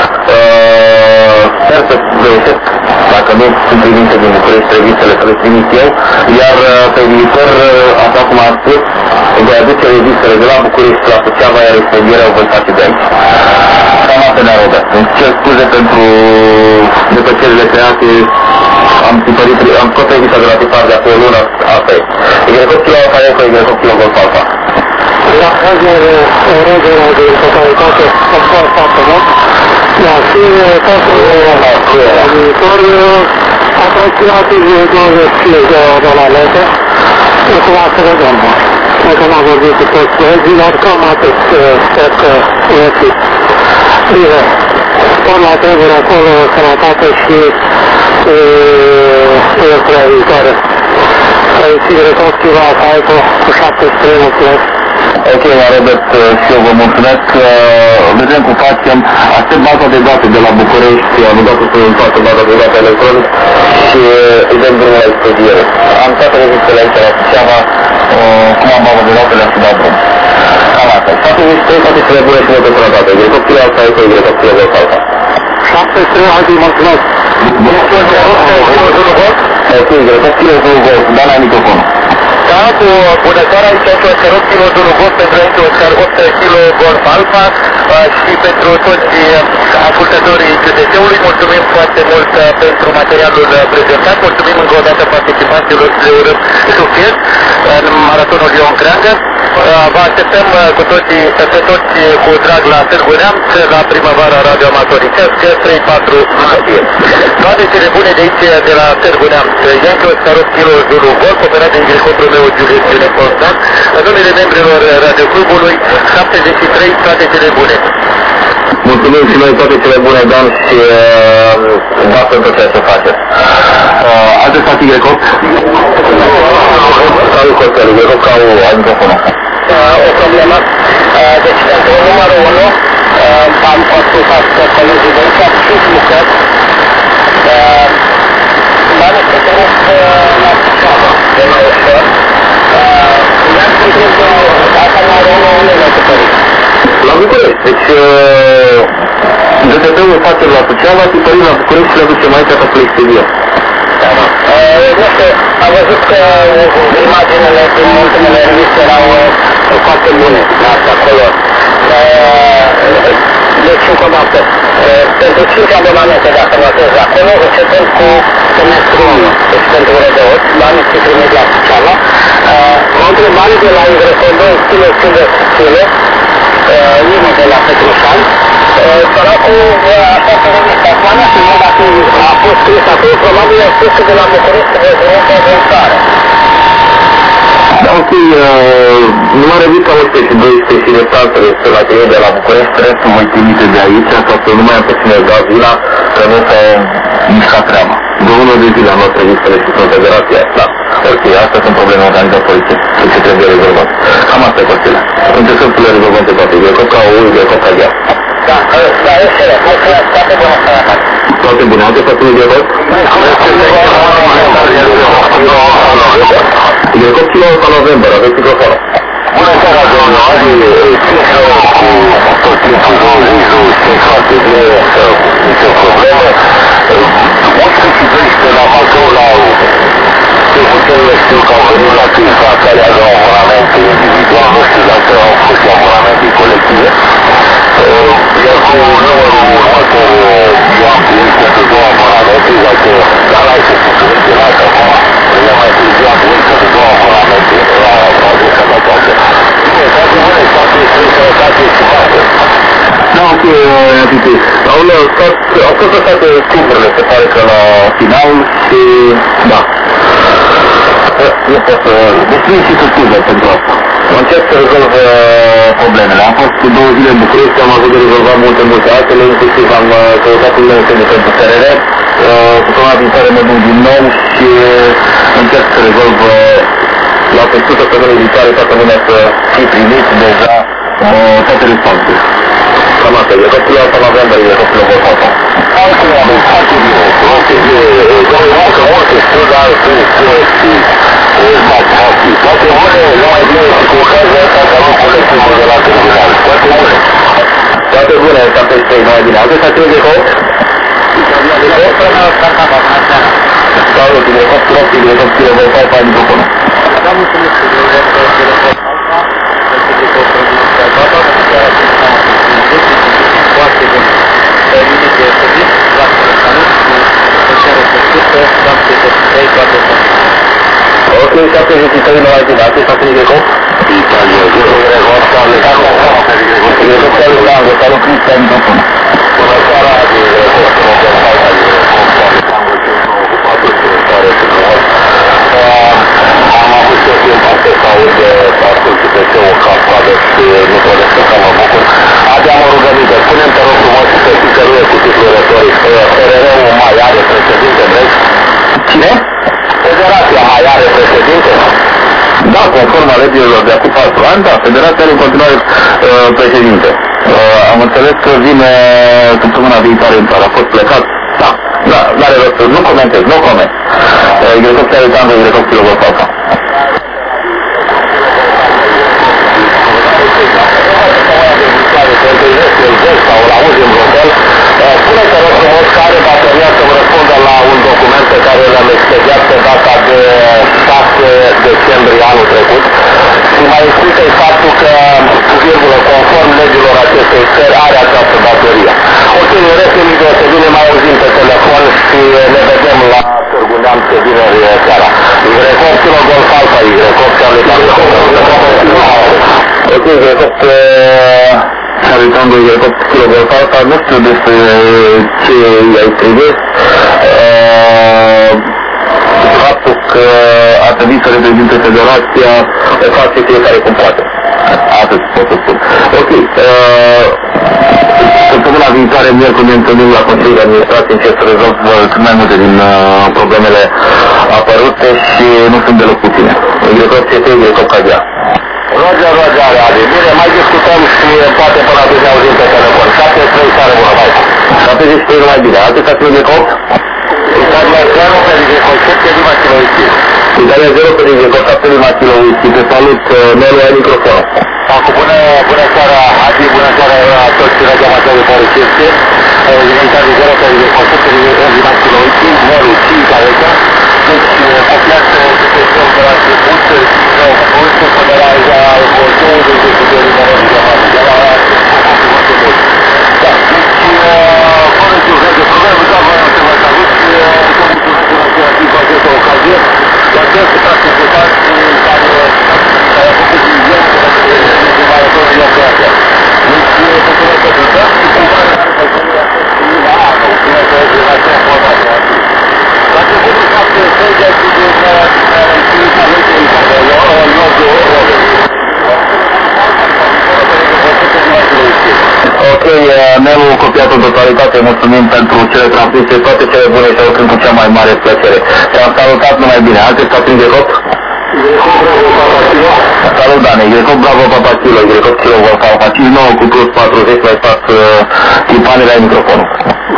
[SPEAKER 2] sper să reușesc, dacă nu sunt primite din București, trebuie să le trimit eu, iar pe viitor, așa cum am spus, voi aduce revistele de la București la Suceava, iar expedierea o voi face de aici. Cam asta ne-a rogat. Îmi cer scuze pentru depăcerile create, am tipărit, am scos revista de la tipar de acolo luna, asta e. Y kilo care e cu Y kilo Golf Alfa.
[SPEAKER 1] La cazul regulă de totalitate a fost foarte mult, iar și totul viitor aproximativ douăzeci de la lete, acum să vedem. Încă n-am vorbit cu toți colegii, dar cam atât sper că ieși. Bine, spor la treburi acolo, sănătate și lucrurile viitoare. Sigure Coptiva, Saico, cu șaptesprezece, mulțumesc.
[SPEAKER 2] Ok, la Robert, și eu vă mulțumesc. Vedem cum facem. Aștept baza de date de la București, am dat să îmi facă baza de date electronic și îi dăm drumul la expediere. Am toate revistele aici la Suceava, cum am baza de date, le-am și dat drum. Cam asta. șaptezeci și trei, toate cele bune și multe sănătate. Y Coptiva, Saico, Y Coptiva, Golf Alfa.
[SPEAKER 1] șaptesprezece, hai, mulțumesc.
[SPEAKER 2] Ok, Y Coptiva, Golf, Dan la microfonul.
[SPEAKER 1] Da, cu bună seara, aici este Oscar opt kilo Zulu Golf, pentru aici Oscar opt kilo Golf Alfa și pentru toți ascultătorii C D C-ului, mulțumim foarte mult pentru materialul prezentat, mulțumim încă o dată participanților și le urăm succes în maratonul Ion Creangă. Vă așteptăm cu toții, pe toți cu drag la Târgu Neamț, la primăvara radioamatoricească trei patru martie. Toate cele bune de aici, de la Târgu Neamț. Yankee Oscar opt kilo Zulu Golf, operat de Ingrid Romeo Julius Union Constant, în numele membrilor Radioclubului șaptezeci și trei, toate cele bune.
[SPEAKER 2] Mulțumim și noi toate cele bune, Dan, și da pentru ceea ce faceți. Alte stat Y Cop? Salut, Costel, Y Cop ca o microfonă.
[SPEAKER 1] O problemă. Deci, pentru numărul unu, am consultat colegii de aici, am și lucrat. Banii se trăiesc la Suceava, de mai ușor. I-am să întreb dacă numărul unu unde l-a tipărit.
[SPEAKER 2] La București, deci D T P-ul face la Suceava, tipărim la București și le aducem aici ca să le expediem.
[SPEAKER 1] Nu știu, am văzut că imaginele din ultimele reviste erau foarte bune, acolo. Deci, încă o dată, pentru cinci abonamente, dacă notez acolo, începem cu semestru unu, deci pentru rădăuți, banii se trimit la Suceava. Mă întreb banii de la Ingresodon, stile, stile, stile, unul de la Petrușan, săracul, așa se reviste. Acum, nu știu, dacă a fost scris acolo, probabil a spus că de la București se vede o țară.
[SPEAKER 2] Da, ok, numai revista opt și doisprezece și restanțele sunt la tine de la București, restul voi trimite de aici, ca să nu mai am pe cine da vina, că nu s-a mișcat treaba. De unul de zile am luat revistele și sunt federația, da. Ok, astea sunt probleme organizatorice și ce trebuie rezolvat. Cam asta e costile. Încercăm să le rezolvăm pe toate. E cop ca o ui, e cop ca ea.
[SPEAKER 1] Da, da, este rău. Mulțumesc, toate bune sănătate.
[SPEAKER 2] Toate bune, alte fături de văd? E cop kilo sau november, aveți microfonul.
[SPEAKER 1] Bună seara, domnul Adi, sincer, cu tot timpul douăzeci douăzeci și cinci foarte bine, nicio problemă. optsprezece la Bacău, la ce putem știu că au venit la câțiva care aveau abonamente individual, nu știu dacă au fost abonamente colective. Iar cu numărul următor, eu am primit pentru două abonamente, dacă dar hai să funcționez de la acum, le mai târziu am primit pentru două abonamente la Radio Sănătate. Bine, toate bune, toate sănătate și toate.
[SPEAKER 2] Da, ok, Titi. Au fost lăsate timpurile, se pare că la final și da. Nu pot să... Deci nu și să scuze pentru asta. Încerc să rezolv problemele. Am fost două zile în București, am avut de rezolvat multe, multe altele, inclusiv am căutat un nou semn pentru S R R. Săptămâna viitoare mă duc din nou și încerc să rezolv la sfârșitul săptămânii viitoare toată lumea să fi primit deja toate responsurile. Cam asta, e copilul asta la november, e copilul Golf Alfa.
[SPEAKER 1] Foarte bine, foarte bine, foarte bine. Domnul că multe știu, dar sunt și matematic. Toate bune, nu mai bine și cu ocazia asta că nu colectivul de la tribunal. Toate bune.
[SPEAKER 2] Toate bune, șaptezeci și trei, mai bine. Alte stațiuni de cop? Salut, de cop, de cop, de cop, de cop, de cop, de cop, de cop, șaptezeci și trei numai din atât, șapte Greco? Italia, zero Greco, salut, Greco, salut, Tango, salut, Cristian, microfon. Bună seara, din Greco, bună seara, din Greco, salut, Tango, patru cinci tare, frumos. Am avut și eu timp astăzi să aud parcul C P S-ul Cascadă și nu trebuie să mă bucur. Abia mă rugăminte, spune-mi te rog frumos să știi că nu e cu titlul retoric. F R R-ul mai are președinte, vrei? Cine? Federația mai are președinte? Da, conform a legilor de acum patru ani, da, Federația are în continuare uh, președinte. Uh, am înțeles că vine săptămâna viitoare în țară, a fost plecat. Da, da, n-are rost, nu comentez, nu coment. Uh, Grecop chiar uitam că Grecop kilogol falca. Sau la auzi în Bruxelles, spune-te rog frumos care va termina să-mi răspundă la un document pe care l-am expediat pe data de șase decembrie anul trecut și mai explică-i faptul că, cu virgulă, conform legilor acestei țări, are această datorie. Ok, în rest, Emilio, se bine mai auzim pe telefon și ne vedem la Târgu Neamț de vineri seara. Igrecop, kilo golf alfa, Igrecop, Charlie Tango. Ok, Igrecop, Charlie Tango, Igrecop, kilo golf alfa, nu știu despre ce i-ai scris. Faptul că a trebuit să reprezinte federația, o face fiecare cum poate. Atât pot să spun. Ok. Săptămâna viitoare, miercuri, ne întâlnim la Consiliul de Administrație, încerc să rezolv cât mai multe din uh, problemele apărute și nu sunt deloc puține. Grecop C T, Grecop Cadia. Roger, Roger, Adi. Bine, mai discutăm și poate până atunci ne auzim pe telefon. șaptezeci și trei seară bună, mai. șaptezeci și trei numai bine. Alte stațiuni Grecop? Italia zero pe Grecop, șapte lima kilo whisky. Italia zero pe Grecop, șapte lima kilo whisky. Te salut, Nelu, ai microfonul. Cu bună, bună seara, Adi, bună seara a toți reclamatorii polițiști. Italia zero pe Grecop, șapte lima kilo whisky, Nelu cinci aici. Deci, copiați de pe cel de la început, au fost până la douăzeci de sute de numărul de mani, de la da, deci, fără să urmeze probleme, dar vreau să vă salut și să mulțumesc în același timp cu această ocazie, la această participați care a făcut din zi, de maratorii la Croația. Deci, mulțumesc pentru tot și cu mare mulțumesc la anul, mulțumesc pentru această informație. La începutul șapte de și din Instituția Legii care în nordul Orului. Ok, ne-am copiat în totalitate, mulțumim pentru cele transmise, toate cele bune și oricând cu cea mai mare plăcere. Te-am salutat numai bine. Alte stațiuni Grecop? Grecop, bravo, Papachilo. Salut, Dane. Grecop, bravo, Papachilo. Grecop, kilo golf alfa cinci nouă cu plus patruzeci, mai fac tipanele ai microfonul.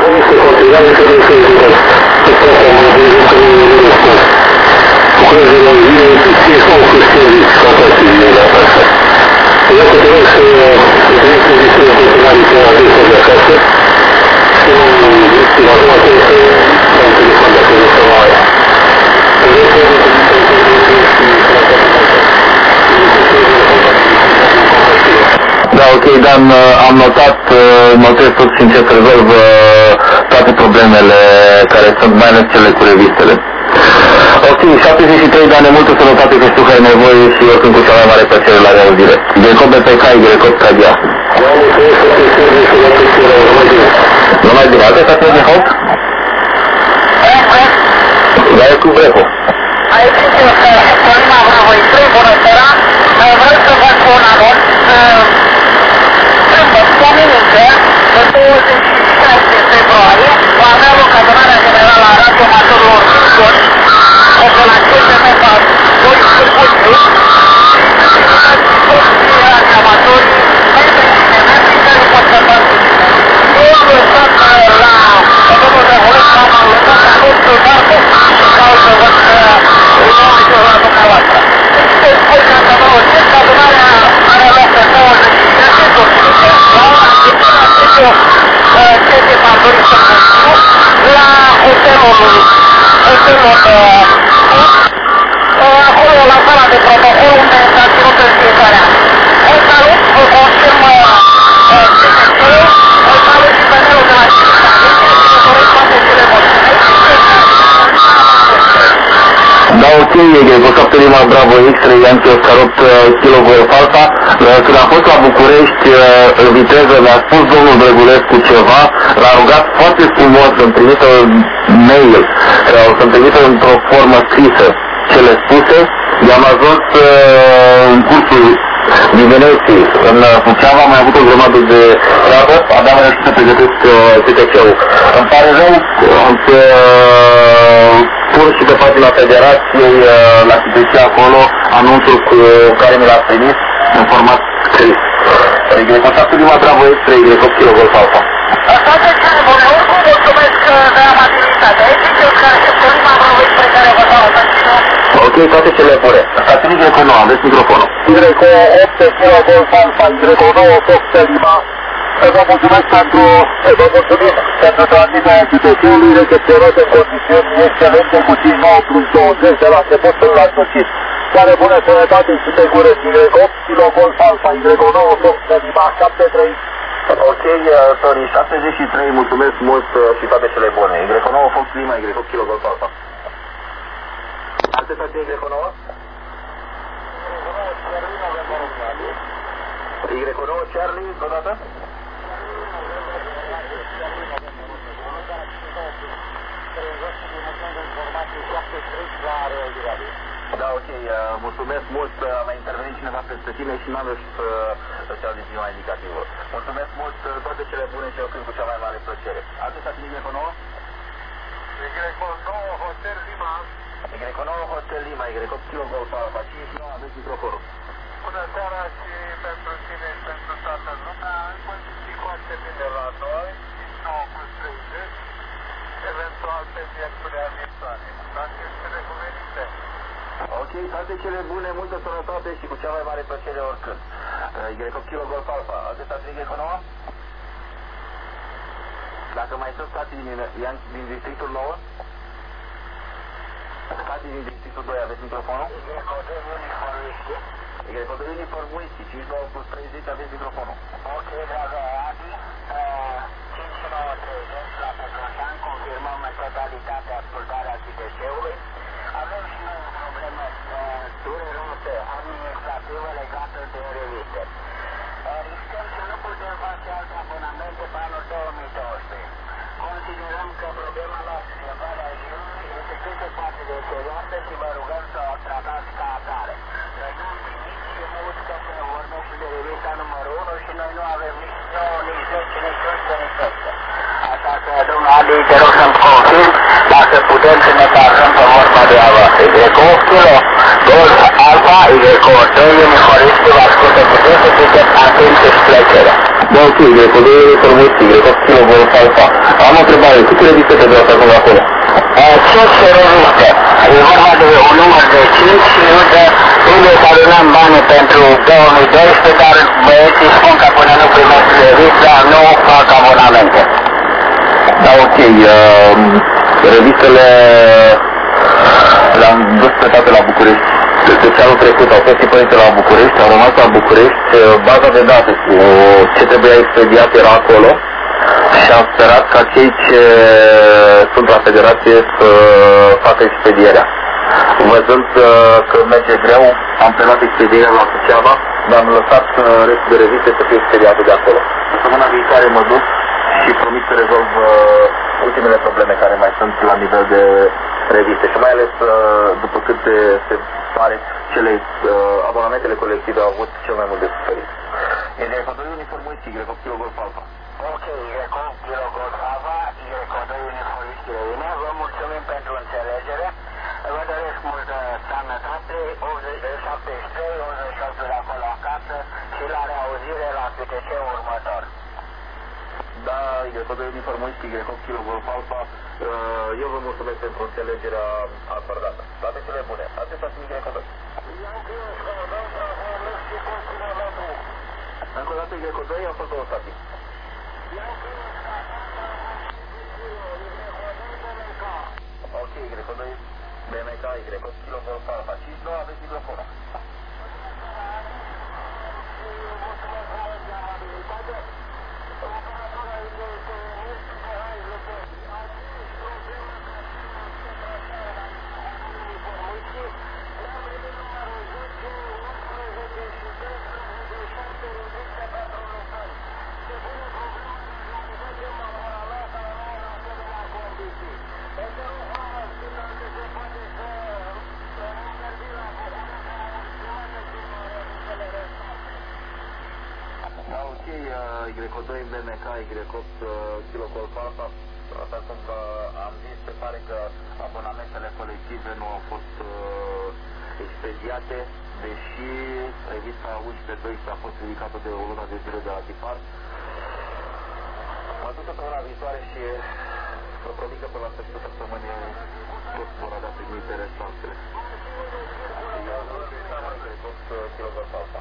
[SPEAKER 1] Eu cu tine să întâlnesc în discuție în continuare cu adresa de acasă și la urmă trebuie să am telefon de acolo să mă aia. Vreau să vă
[SPEAKER 2] Da, ok, Dan, am notat, notez tot și încerc să rezolv toate problemele care sunt, mai ales cele cu revistele. Ok, șaptezeci și trei de ani, multă sănătate că știu că ai nevoie și eu sunt cu cea mai mare plăcere la reauzire. Grecop B P K, Grecop Cadia. Numai bine, alte stații de hop? Da, e cu Breco.
[SPEAKER 3] Aici este Corina Brăvoi trei, bună seara. Vreau să vă spun anunț. Duminică, pe douăzeci și șase februarie, va avea loc adunarea generală a radioamatorilor Scoți, de la C F M doi Sârbuței, și radioamatorii nepreședinți care pot să participe. Eu am lăsat la domnul Răvulesc, am lăsat acest dar și vreau să văd că
[SPEAKER 2] Captain Lima Bravo X-Ray Yankee Oscar opt Kilo Golf Alpha. Când a fost la București în viteză, mi-a spus domnul Bregulescu ceva, l-a rugat foarte frumos să-mi trimită mail, să-mi trimită într-o formă scrisă cele spuse. I-am ajuns în cursul din Veneții, în Suceava, am mai avut o grămadă de treabă, aveam reușit să pregătesc C T C-ul. Îmi pare rău, am să pun și pe pagina Federației la C T C acolo anunțul cu care mi l-a trimis în format scris. Contactul Lima Bravo X-Ray, opt Kilo Golf Alpha.
[SPEAKER 3] Toate cele bune, oricum mulțumesc de amabilitate. Aici e cel care este Lima Bravo X-Ray care vă dau atenție.
[SPEAKER 2] Ok, toate cele bune. Stațiunii Greco nouă, aveți microfonul.
[SPEAKER 1] Greco opt Kilo Golf Alpha, Greco nouă, Fox Lima. Vă mulțumesc pentru, vă mulțumim pentru transmiterea C T C-ului recepționat în condiții excelente cu cinci nouă plus douăzeci de la început până la sfârșit. Care bună sănătate și secură, Greco opt Kilo Golf Alpha, Greco nouă, Fox Lima, șapte trei.
[SPEAKER 2] Ok, Tony, șaptezeci și trei, mulțumesc mult și toate cele bune. Greco nouă, Fox Lima, Greco opt Kilo Golf Alpha. Alte stații Greco nouă? Greco nouă, Charlie, odată? Da, ok, mulțumesc mult, a mai intervenit cineva peste tine și n-am reușit să îți iau decizia indicativă. Mulțumesc mult, toate cele bune și eu cânt cu cea mai mare plăcere. Alte stații Greco nouă?
[SPEAKER 1] Greco nouă, Hotel Lima.
[SPEAKER 2] Greco nouă, Hotel Lima, Greco opt Kilo Golf Alpha, cinci nouă, aveți microfonul.
[SPEAKER 1] Bună seara și pentru tine și pentru toată lumea. Îi poziții foarte bine la noi, cinci nouă plus treizeci, eventual pe miercurea viitoare. Dacă este recuvenite.
[SPEAKER 2] Ok, toate cele bune, multă sănătate și cu cea mai mare plăcere oricând. Greco opt Kilo Golf Alpha, alte stații Greco nouă? Dacă mai sunt stații din, din districtul nouă? Stații din districtul doi, aveți microfonul?
[SPEAKER 3] Greco doi Uniform Whisky.
[SPEAKER 2] Greco doi Uniform Whisky, cinci nouă plus treizeci, aveți microfonul.
[SPEAKER 3] Ok, dragă Adi, cinci nouă treizeci la Petroșan, confirmăm în totalitate ascultarea C T C-ului. Avem și noi o problemă dureroasă administrativă legată de reviste. Riscăm să nu putem face alte abonamente pe anul două mii douăsprezece. Considerăm că problema la schimbarea jurului este cât se poate de serioasă și vă rugăm să o tratați ca atare. Noi nu am primit și mă uit că se vorbește de revista numărul unu și noi nu avem nici nouă, nici zece, nici unsprezece, nici doisprezece. Așa că, domnul Adi, te rog să-mi confirm dacă putem să ne bazăm pe vorba de a voastră. Greco opt Kilo Golf Alpha, Greco doi Uniform Whisky, vă ascultă puteți să fiți atenți și plăcere.
[SPEAKER 2] Da, ok, Greco doi Uniform Whisky, Greco opt Kilo Golf Alpha. Am o întrebare, câte reviste te vreau să acum acolo?
[SPEAKER 3] cinci reviste. E vorba de un număr de cinci și nu de trebuie să adunăm bani pentru două mii doisprezece, dar băieții spun că până nu primesc revista, nu fac abonamente.
[SPEAKER 2] Da, ok, uh, revistele le-am dus pe toate la București. Deci anul trecut au fost tipărite la București, au rămas la București, baza de date cu ce trebuia expediat era acolo și am sperat ca cei ce sunt la federație să facă expedierea. Văzând că merge greu, am preluat expedierea la Suceava, dar am lăsat restul de reviste să fie expediate de acolo. Săptămâna viitoare mă duc și promit să rezolv uh, ultimele probleme care mai sunt la nivel de reviste și mai ales uh, după cât de, se pare cele uh, abonamentele colective au avut cel mai mult de suferit. E Greco doi Uniform Whisky, Greco opt Kilo Golf Alpha.
[SPEAKER 3] Ok, Greco opt Kilo Golf Alpha, Greco doi Uniform Whisky Revine, vă mulțumim pentru înțelegere, vă doresc multă sănătate, șaptezeci și trei, optzeci și opt de acolo acasă și la reauzire la C T C-ul următor.
[SPEAKER 2] Da, Greco doi Uniform Whisky, Greco opt Kilo Golf Alpha, eu vă mulțumesc pentru înțelegerea acordată. Toate cele bune. Atâta sunt Greco doi. Încă o dată Greco doi, am fost două stații. Ok, Greco doi, B M K, Greco opt Kilo Golf Alpha, cinci nouă, aveți microfonul. Y doi B M K, Y opt, Kilo Golf Alpha. Așa cum am zis, se pare că abonamentele colective nu au fost uh, expediate, deși revista unsprezece doisprezece a fost ridicată de o lună de zile de la tipar. Mă duc săptămâna viitoare și să promit că până la sfârșitul săptămânii tot vor avea primite restanțele. Eu nu am tot Kilo Golf Alpha.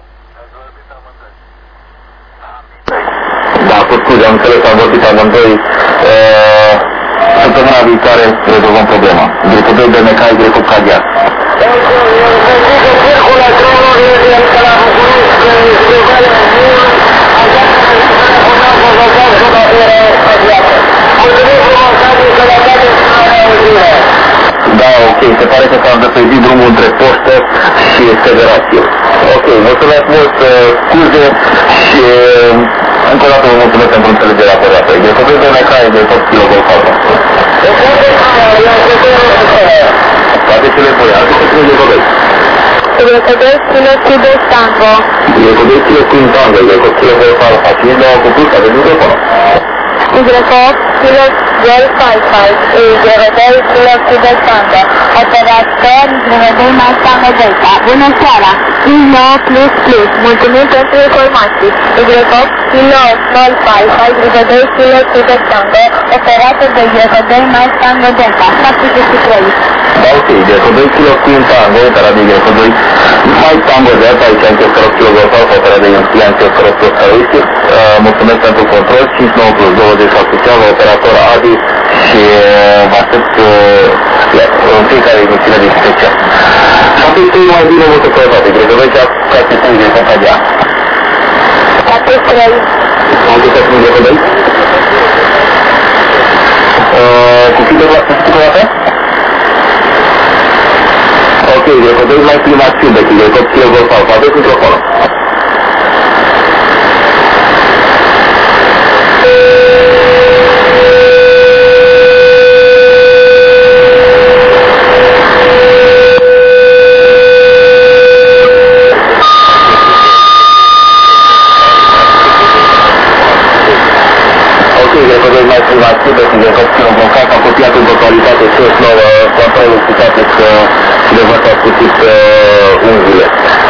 [SPEAKER 1] Da, cu scuze, am înțeles, am vorbit amândoi. Săptămâna viitoare rezolvăm problema. Grupul doi B M K, Y opt Cadiar. Da, ok, se pare că s-a îndeplinit drumul între poștă și federație. Ok, mulțumesc mult, scuze și încă o dată vă mulțumesc pentru înțelegerea apărată. E că doi B M K, de tot Kilo Golf Alpha. Toate cele bune, alte ce trebuie de vădăi.
[SPEAKER 4] Y doi Kilo Quebec Tango.
[SPEAKER 1] Y doi Kilo Queen Tango, Y opt Kilo Golf Alpha. Cine ne-au ocuput, aveți microfonul.
[SPEAKER 4] Y opt Kilo Golf Alpha, Y doi Kilo Quebec Tango. Operator Y doi Mustang Delta. Bună seara! Kilo plus plus. Mulțumim pentru informații. Y opt Kilo Golf Alpha, Y doi Kilo Quebec Tango. Operator de Y doi Mustang Delta. șaptezeci și trei.
[SPEAKER 1] Da, ok, Y doi Kilo Queen Tango, operat de Y doi Mike Tango Delta, aici am chestia Kilo Golf Alpha, operat de Ian Chestia Plus Caristic. Mulțumesc pentru control, cinci nouă plus douăzeci oficial, operator Adi și vă aștept în fiecare emisiune din special. Și apoi tu mai bine multă căutate, Y doi șapte trei de Contagia.
[SPEAKER 4] șapte trei.
[SPEAKER 1] Am găsit în Y doi? Cu câte căutate? Ok, Y doi mai prima schimbă, Y opt Kilo Golf Alpha, aveți microfonul. Am copiat în localitate C S nouă, controlul cu toate că cineva s-a scutit unghiile.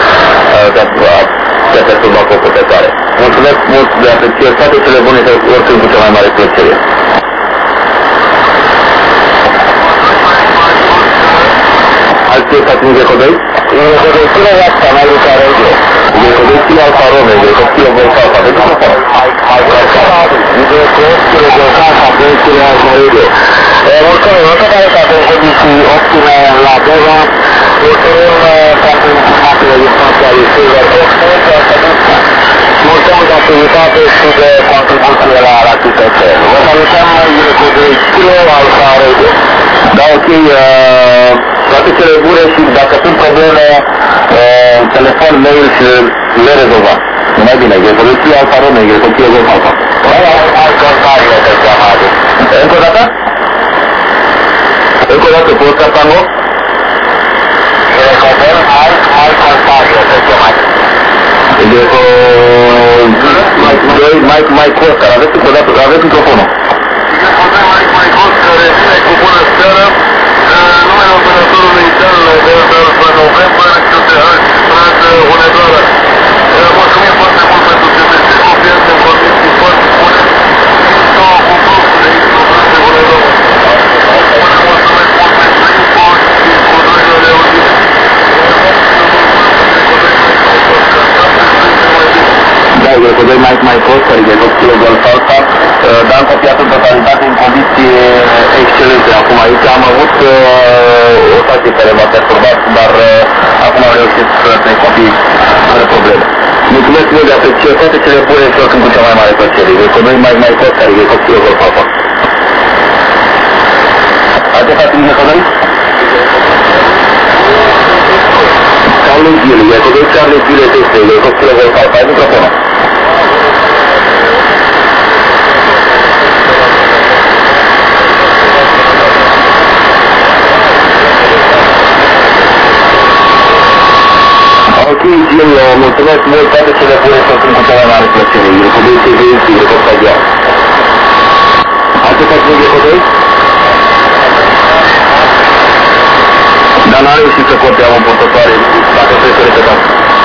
[SPEAKER 1] Se-a perturbat cu o putătoare. Mulțumesc mult de apreciere, toate cele bune și oricând cu cea mai mare plăcere. Ați piesat în Y doi? Y doi Kilo Alfa, mai Luca Radio. Y doi Kilo Alfa Romeo, Y opt Kilo Golf Alpha, vedeți cum fac? Y opt Kilo Golf Alpha, doi Kilo Alfa Radio. Mulțumim, nu se pare că avem condiții optime la Deva. Mulțumim pentru informațiile din stația lui Silver Box. Mulțumim de activitate și de contribuție la activități. Vă salutăm Y doi Kilo Alfa Radio. Da, ok, toate cele bune și dacă sunt probleme, telefon, mail și le rezolvăm. Mai bine, Y doi Kilo Alfa Romeo, Y opt Kilo Golf Alpha. Încă o dată? Încă o dată, poți ca Tango? Mike Mike Oscar, aveți încă o dată, aveți microfonul.
[SPEAKER 2] Mike Oscar, vine cu bună seară, numele operatorului intern de November, Strad Hunedoară. Mulțumim foarte mult pentru C P C, confianță în condiții foarte bune. Două cu proxile, aici cu Strad Hunedoară. Mulțumesc mult pentru info și cu dragă de audiție.
[SPEAKER 1] Da, Y doi Mike Mike Oscar, Y opt Kilo Golf Alpha, dar am copiat în totalitate în condiții excelente. Acum aici am avut uh, o stație care m-a perturbat, dar uh, acum am reușit să te copii fără probleme. Mulțumesc mult de apreciere, toate cele bune și oricând cu cea mai mare plăcere. Y doi Mike Mike Oscar, Y opt Kilo Golf Alpha. Ați fapt în Y doi? Carlos Gil, Y doi Charles Gil este, Y opt Kilo Golf Alpha, ai microfonul. Ok, Gil,
[SPEAKER 2] Mulțumesc mult, toate cele bune sunt cu cea mai mare plăcere. Greco doi, Greco Stagia. Alte facem Greco doi? Dar n-a reușit să copiam în portofoare, dacă trebuie să repetăm.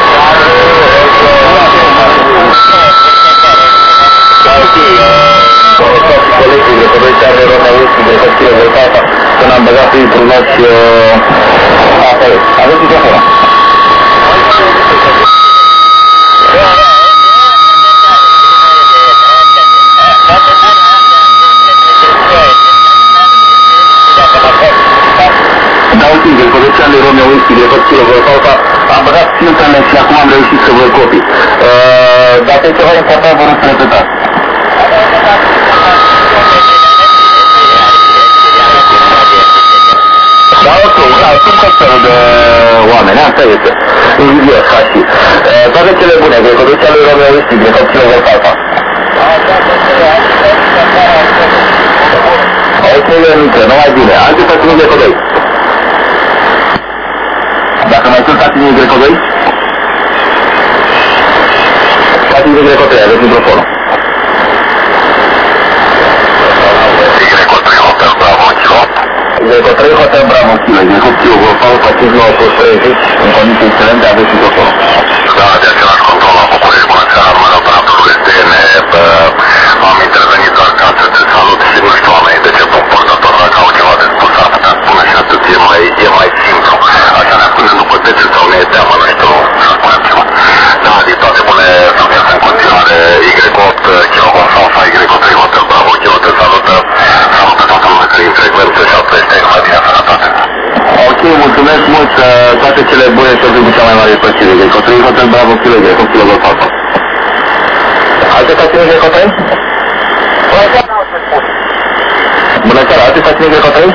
[SPEAKER 2] Conesați colegii, Greco doi, Charlie Romeo, Greco Kilo Voltata, să ne-am băgat pe intrunați... Asta e, aveți microfonul. Da, uite, Greco doi, Charlie Romeo, Greco Kilo Voltata, am băgat filtrele și acum am reușit să vă copii. Dacă e ceva important, vă rog să repetați. Da, ok, da, sunt tot felul de oameni, asta este. Invidios, ca și. Toate cele bune, Greco doi, Charlie Romeo, Greco Kilo Voltata. Ok, e mică, numai bine. Alte stațiuni Greco doi. Dacă mai sunt stațiuni Greco doi? Stațiuni Greco trei, aveți microfonul. Greco trei, Hotel Bravo, Kilo. Greco trei, Hotel Bravo, Kilo. Greco Kilo, Golfal, cinci nouă treizeci, în condiții excelente, aveți microfonul. Da, de același control la București, bună seara, numele operatorului S D N. Am intervenit doar ca să te salut și nu știu oamenii de ce punct portator, dacă au ceva de spus, ar putea spune și atât, e mai, e mai simplu. Așa ne spune după dece sau ne e teamă, nu știu, să spunem ceva. Da, din toate bune, să viață în continuare, Y opt, Kilo Golf Alpha, Y trei, Hotel Bravo, Kilo te salută, salută toată lumea că e în frecvență și altă este numai bine sănătate. Ok, mulțumesc mult, toate cele bune să fiu cu cea mai mare plăcere. Y trei, Hotel Bravo, Kilo, Y Kilo Golf Alpha. Alte stațiuni Greco trei? Bună seara, alte stațiuni Greco trei?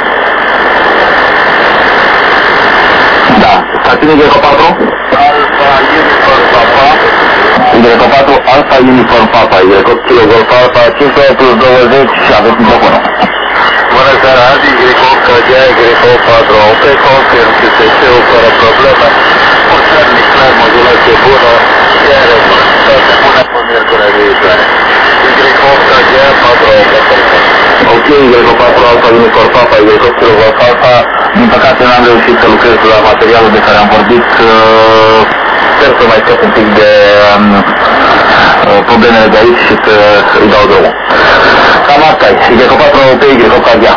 [SPEAKER 2] Da, stațiuni Greco patru? Alfa Uniform Papa. Greco patru, Alfa Uniform Papa, Greco Kilo Golf Alpha, cinci nouă plus douăzeci și aveți microfonul. Bună seara, Adi, Greco Stagia, Greco patru, ok, confirm că se știu fără probleme. Puternic, clar, modulație bună, iar toate bune pe miercurea viitoare. Greco Stagia, patru, ok, Greco patru, Alfa Uniform Papa, Greco Kilo Golf Alpha. Din păcate n-am reușit să lucrez la materialul de care am vorbit. Sper să mai scot un pic de um, problemele de aici și să îi dau drumul. Cam asta e. Greco patru, ok, Greco Stagia.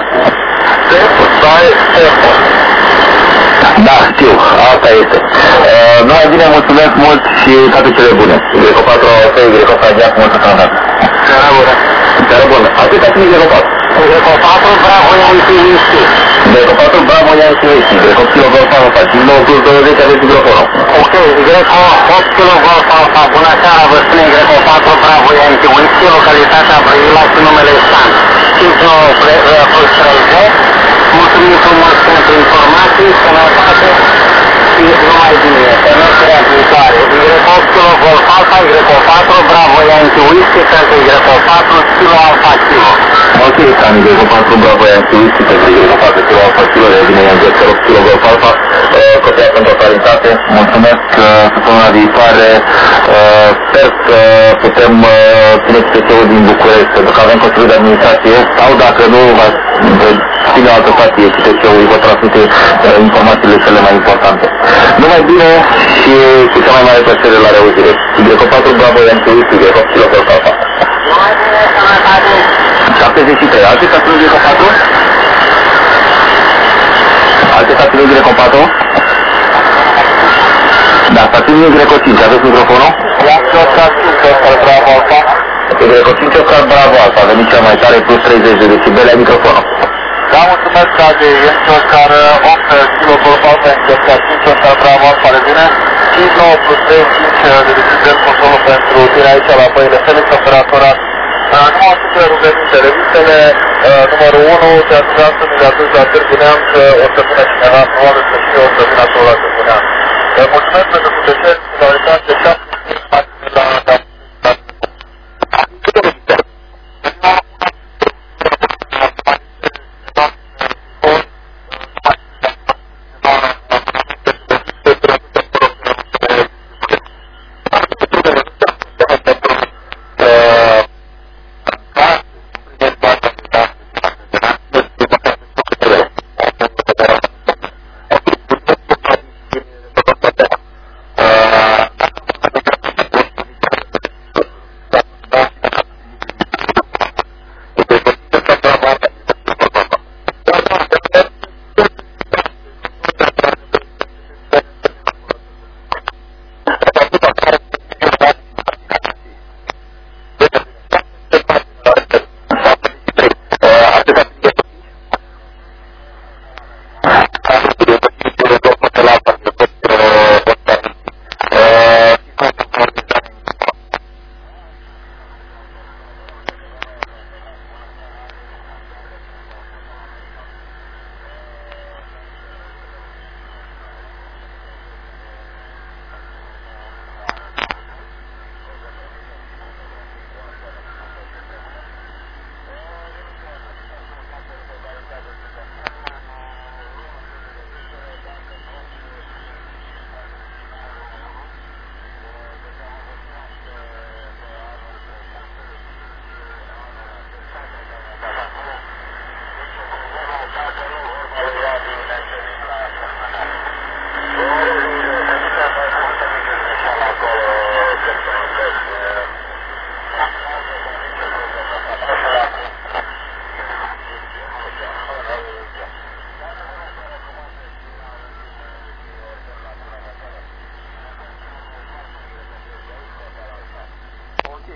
[SPEAKER 2] Da, știu, asta este. Uh, numai bine, mulțumesc mult și toate cele bune. Greco patru, ok, Greco Stagia, cu multă sănătate. Seara bună. Seara bună. Atâta fi Greco patru. Greco patru, Bravo, Yankee Whiskey. Greco patru, Bravo, Yankee Whiskey. Greco Kilo Golf Alpha, cinci nouă plus douăzeci, aveți microfonul. Ok, Greco opt Kilo Golf Alpha, bună seara, vă spune Greco patru, Bravo, Yankee Whiskey, localitatea Brăila și numele Stan. cinci nouă plus treizeci. Mulțumim frumos pentru informații, sănătate și numai bine. Sănătatea viitoare. Greco opt Kilo Golf Alpha, Greco patru, Bravo, Yankee Whiskey, pentru Greco patru, Kilo Alpha Kilo. Ok, Stan, Greco patru, Bravo, Yankee Whiskey, pentru Greco patru, Kilo Alpha Kilo, revine în Greco opt Kilo Golf Alpha, copiat în totalitate. Mulțumesc săptămâna viitoare. Sper că putem ține C T C-ul din București, pentru că avem Consiliul de Administrație, sau dacă nu, va ține o altă stație C T C-ul, îi vă transmite informațiile cele mai importante. Numai bine și cu cea mai mare plăcere la reauzire. Greco patru, Bravo, Yankee Whiskey, Greco opt Kilo Golf Alpha. Numai bine, sănătate. șaptezeci și trei. Alte stațiuni Greco patru? Alte stațiuni Greco patru? Da, stațiuni Greco cinci. Aveți microfonul? Yankee Oscar cinci, Oscar Bravo Alpha. Greco cinci, Oscar Bravo Alpha. A venit cea mai tare, plus treizeci de decibeli. Ai microfonul. Da, mulțumesc, Adi. Yankee Oscar opt Kilo Golf Alpha, Yankee Oscar cinci, Oscar Bravo Alpha. Revine cinci nouă plus trei, cinci de decibeli. Controlul pentru tine aici la Băile Felix, operatora. Numai super rugăminte, revistele numărul unu, te asiguram să mi-l aduci la Târgu Neamț, o să vină cineva, probabil că și eu o să vin acolo la Târgu Neamț. Mulțumesc pentru plăcere, solidaritate, șapte la...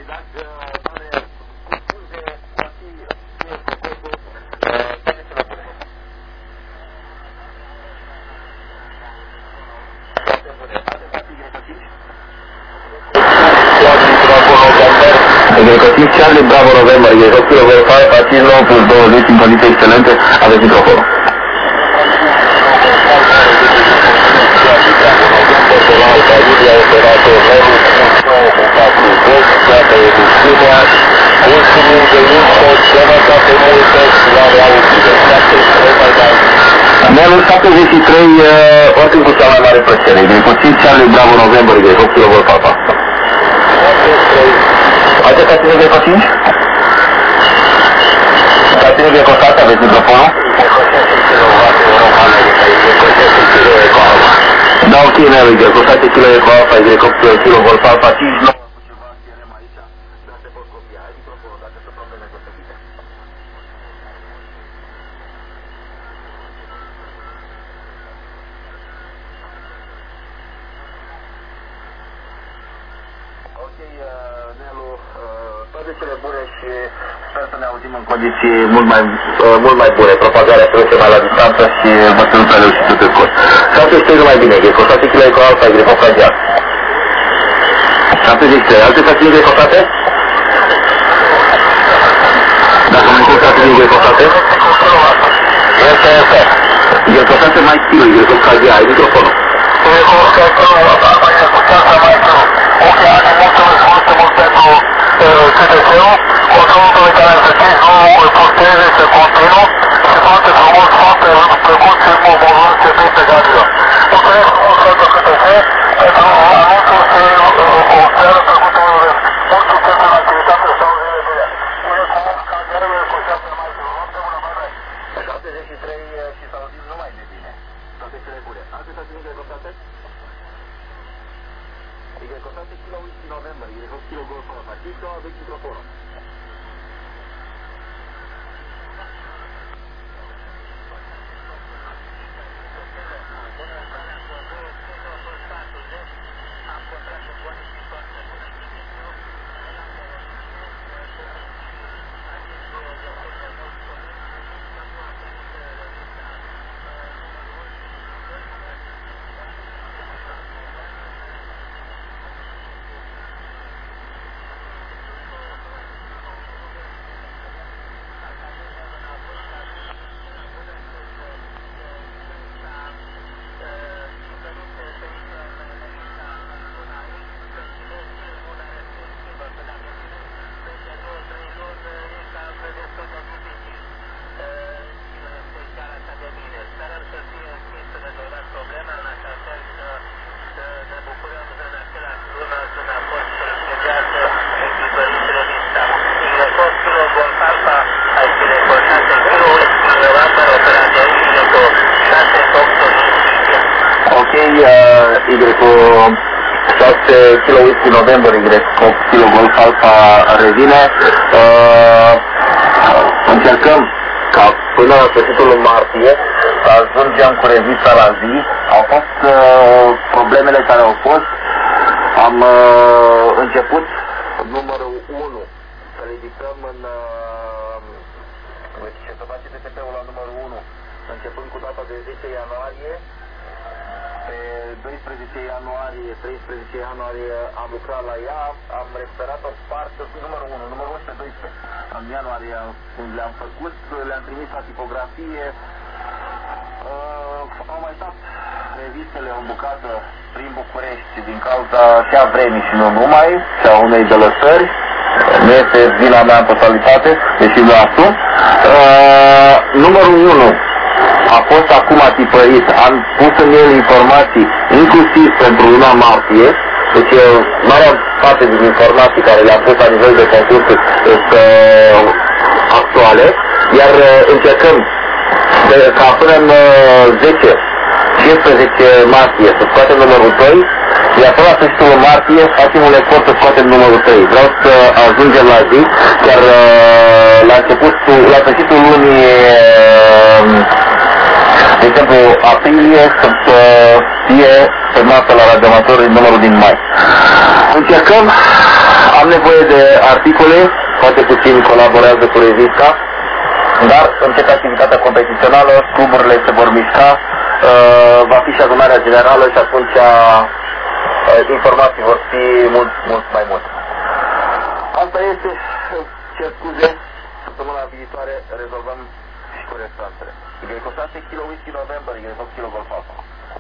[SPEAKER 2] Egrecotiv Charlie Bravo November, Egrecotiv Verify, paciți nouă plus douăzeci în condiții excelente, aveți microfonul. Nelul șaptezeci și trei, oricum cu cea mai mare plăcere, Egrecotiv Charlie Bravo November, Egrecotiv Verify. Haideți să ținem Greco cinci? Să ținem Greco șase, aveți microfonul? Da, ok, Nelu, Greco șase kilo Eco Alpha, Greco kilo Golf Alpha cinci, nouă. Condiții mult mai, uh, mult mai bune, propagarea se duce mai la distanță și vă sunt pe reușit tot scos. șaptezeci și trei nu mai bine, Greco șase kilo Eco Alpha, Greco Fragiat. șaptezeci și trei, alte stații Greco șase? Dacă mai încurc stații Greco șase? Este, este. Greco șase mai stilul, Greco Fragiat, ai microfonul. Greco șase, mai ascultați mai stilul. Ok, are mulțumesc foarte mult pentru C D S-ul. Controlul pe care să știți nu îl posteze, se continuă și foarte frumos, foarte plăcut și cu volum ce pe garilă. Mulțumesc frumos pentru C T S, pentru anunțul și o seară plăcută. Mult succes în activitatea sau în revedere. Bine cu mult, ca garele cu șapte mai bine. Noapte bună, mai mai. șaptezeci și trei și s-au zis numai de bine. Toate cele bune. Alte stați în Greco-Sate? Greco-Sate, kilo Whisky November, Greco kilo Golf Alpha. cinci nouă, aveți microfonul. șase kilo Whisky November, opt kilo Golf Alpha revine. Uh, încercăm ca până la sfârșitul martie să ajungem cu revista la zi. Au fost uh, problemele care au fost. Am uh, început numărul unu să ridicăm în uh, ce să face T T P-ul la numărul unu, începând cu data de zece ianuarie. Pe doisprezece ianuarie, treisprezece ianuarie am lucrat la ea, am recuperat o parte, numărul unu, numărul unsprezece, doisprezece. În ianuarie le-am făcut, le-am trimis la tipografie. Uh, au mai stat revistele o bucată prin București din cauza și a vremii și nu numai, și a unei delăsări. Nu este vina mea în totalitate, deși nu asum. Uh, numărul unu a fost acum tipărit, am pus în el informații, inclusiv pentru luna martie, deci marea parte din informații care le-am pus la nivel de concursuri sunt uh, actuale, iar uh, încercăm de, ca până în uh, zece cincisprezece martie să scoatem numărul doi, iar până la sfârșitul martie facem un efort să scoatem numărul trei. Vreau să ajungem la zi, iar uh, la începutul, la sfârșitul lunii uh, de exemplu, aprilie să fie semnată la radioamator numărul din mai. Încercăm am nevoie de articole, foarte puțin colaborează cu revista, dar încep activitatea competițională, cluburile se vor mișca, uh, va fi și adunarea generală și atunci uh, informații vor fi mult, mult mai multe. Asta este, cer scuze, săptămâna viitoare rezolvăm și cu restaurantele. Y șase Kilo Whisky November, Y opt Kilo Golf Alpha.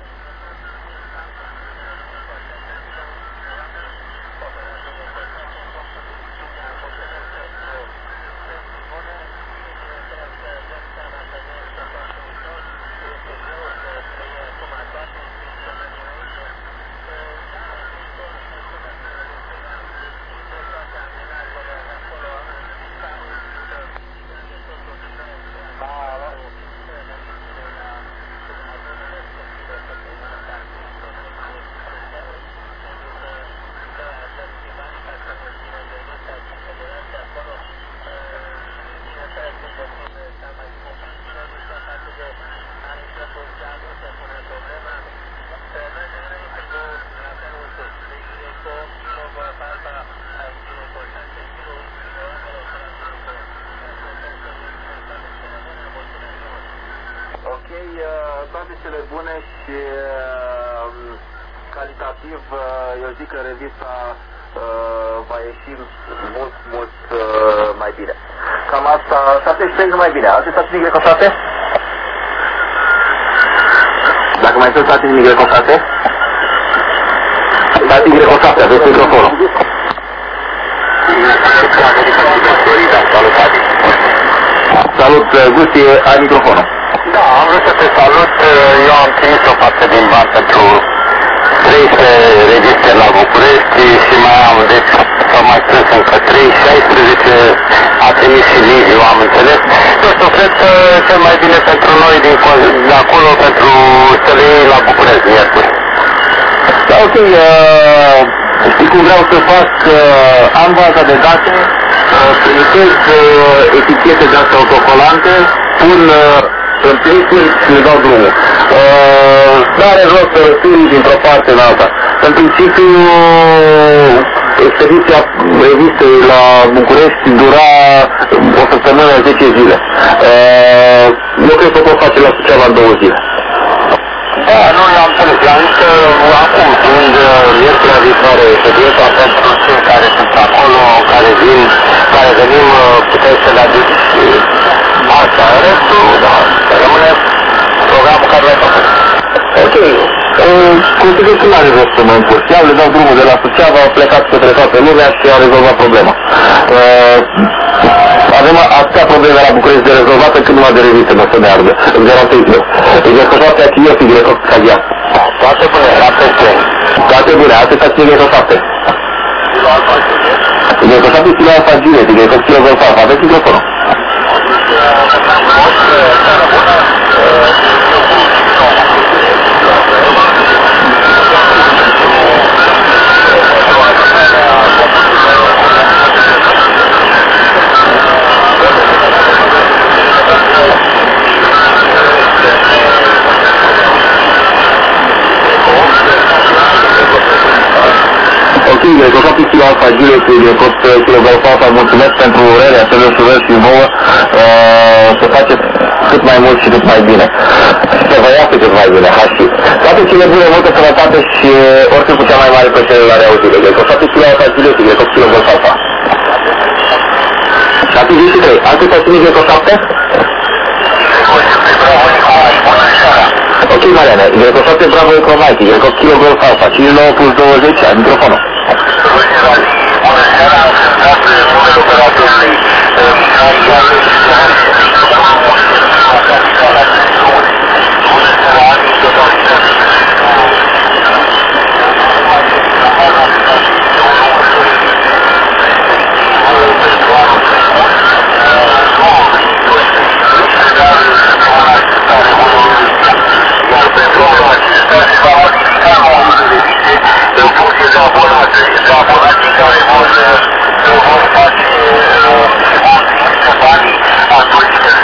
[SPEAKER 2] Toate cele bune și uh, calitativ, uh, eu zic că revista uh, va ieși mult, mult uh, mai bine. Cam asta, șase și mai bine. Alte stații Y șase? Dacă mai sunt stații Y șase? Stații Y șase, aveți microfonul. Salut, Gusti, ai microfonul.
[SPEAKER 1] Da, am vrut să te salut. Eu am trimis o parte din bani pentru treisprezece reviste la București și mai am, deci s-au mai strâns încă trei, șaisprezece, a trimis și Liviu, am înțeles. Eu știu, cred că cel mai bine pentru noi din de acolo, pentru să le iei la București, miercuri.
[SPEAKER 2] Da, ok, uh, știi cum vreau să fac, uh, am baza de date, uh, trimitez uh, etichete de astea autocolante, pun uh, în plicuri și îi dau drumul. Uh, n-are rost să răspund dintr-o parte în alta. În principiu, expediția revistei la București dura o săptămână, zece zile. Uh, eu cred că pot face la Suceava în două zile.
[SPEAKER 1] Da, nu l-am înțeles. I-am zis că acum, când miercurea viitoare ședința pentru cei care sunt acolo, care vin, care venim, puteți să le aduci asta. Restul, da, rămâne programul care l-ai făcut.
[SPEAKER 2] Ok. Consider că nu are rost să mă încurc. Iau, le dau drumul de la Suceava, au plecat către toată lumea și au rezolvat problema. Uh, avem atâtea probleme la București de rezolvat încât numai de revistă nu o să ne ardă. Îmi garantez eu. Îi descășoate aici eu, fi greșit ca ea.
[SPEAKER 1] Toate bune, la peste.
[SPEAKER 2] Toate bune, astea stați în greșotate. Greșotate și la alfa gire, greșotate și la golfa. Aveți microfonul. Ok, greșotate și la alfa gire, greșotate și la golfa. Mulțumesc pentru urere, să vă urez și vouă. Să faceți cât mai mult și cât mai bine. Să vă iasă cât mai bine, ha și. Toate cele bune, multă sănătate și oricând cu cea mai mare plăcere la reauzire. Greșotate și la alfa gire, greșotate și la golfa. șaptezeci și trei. Alte stații greșotate? Ok, Mariana, greșotate Bravo Ecromaiti, greșotate Kilo Golf Alpha, cinci nouă plus douăzeci, ai microfonul.
[SPEAKER 1] Bună seara, sunt numele operatorului Mihail în funcție de abonați, de abonații care vor, vor face, vor trimite banii, atunci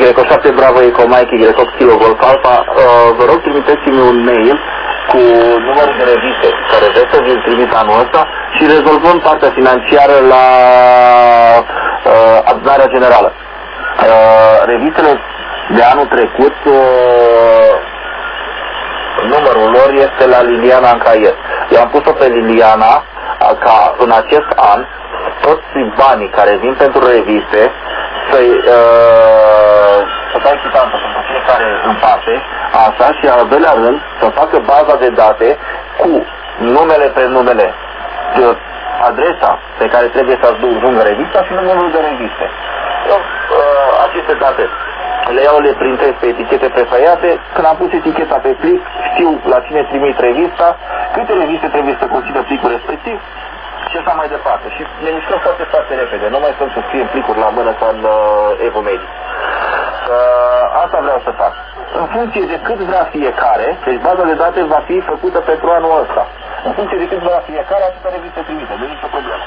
[SPEAKER 2] Greco șapte Bravo Eco Mike, Greco Kilo Golf Alpha, uh, vă rog trimiteți-mi un mail cu numărul de reviste care vreți să vi-l trimit anul ăsta și rezolvăm partea financiară la uh, adunarea generală. Uh, revistele de anul trecut, uh, numărul lor este la Liliana în caiet. Eu am pus-o pe Liliana ca în acest an toți banii care vin pentru reviste să-i uh, să dai chitanță pentru fiecare în parte, așa, și al doilea rând să facă baza de date cu numele, prenumele, adresa pe care trebuie să ajungă revista și numărul de reviste. Eu, uh, aceste date le iau, le printez pe etichete prefăiate. Când am pus eticheta pe plic, știu la cine trimit revista, câte reviste trebuie să conțină plicul respectiv și așa mai departe. Și ne mișcăm foarte, foarte repede. Nu mai stăm să scriem plicuri la mână ca în uh, Evomedi. Uh, asta vreau să fac. În funcție de cât vrea fiecare, deci baza de date va fi făcută pentru anul ăsta. În funcție de cât vrea fiecare, atâta reviste trimite. Nu e nicio problemă.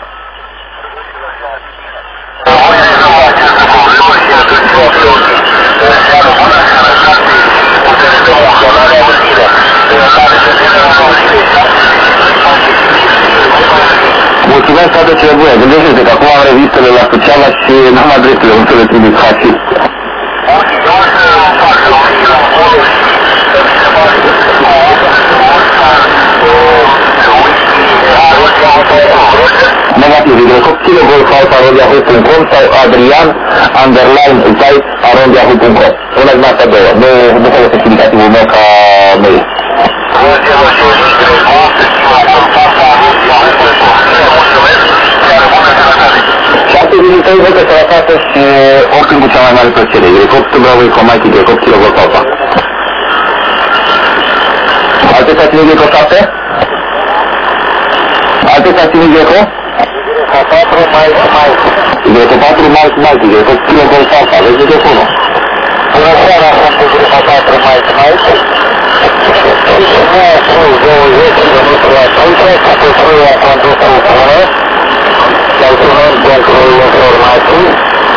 [SPEAKER 1] Mulțumesc toate cele bune. Gândește-te că acum am revistele la Suceava și n-am adresele, nu să le trimit facil. Negativ, Hidrocop, Kilo Golf Alpha arond yahoo punct com sau Adrian underline Zai arond yahoo punct com. Una din astea două. Nu, nu folosesc indicativul meu ca mail. șapte vizitări văd că se acasă și oricând cu cea mai mare plăcere. Hidrocop, Bravo Eco Mike, Hidrocop, Kilo Golf Alpha. Alte stațiuni Greco șapte? Alte stațiuni Greco? patru Mike Mike. Greco patru Mike Mike, Greco Kilo Golf Alpha. Aveți microfonul? Bună seara, sunt Greco patru Mike Mike. Nu a fost douăzeci de minute atunci, cu construirea condusului bună. Mulțumesc pentru informații.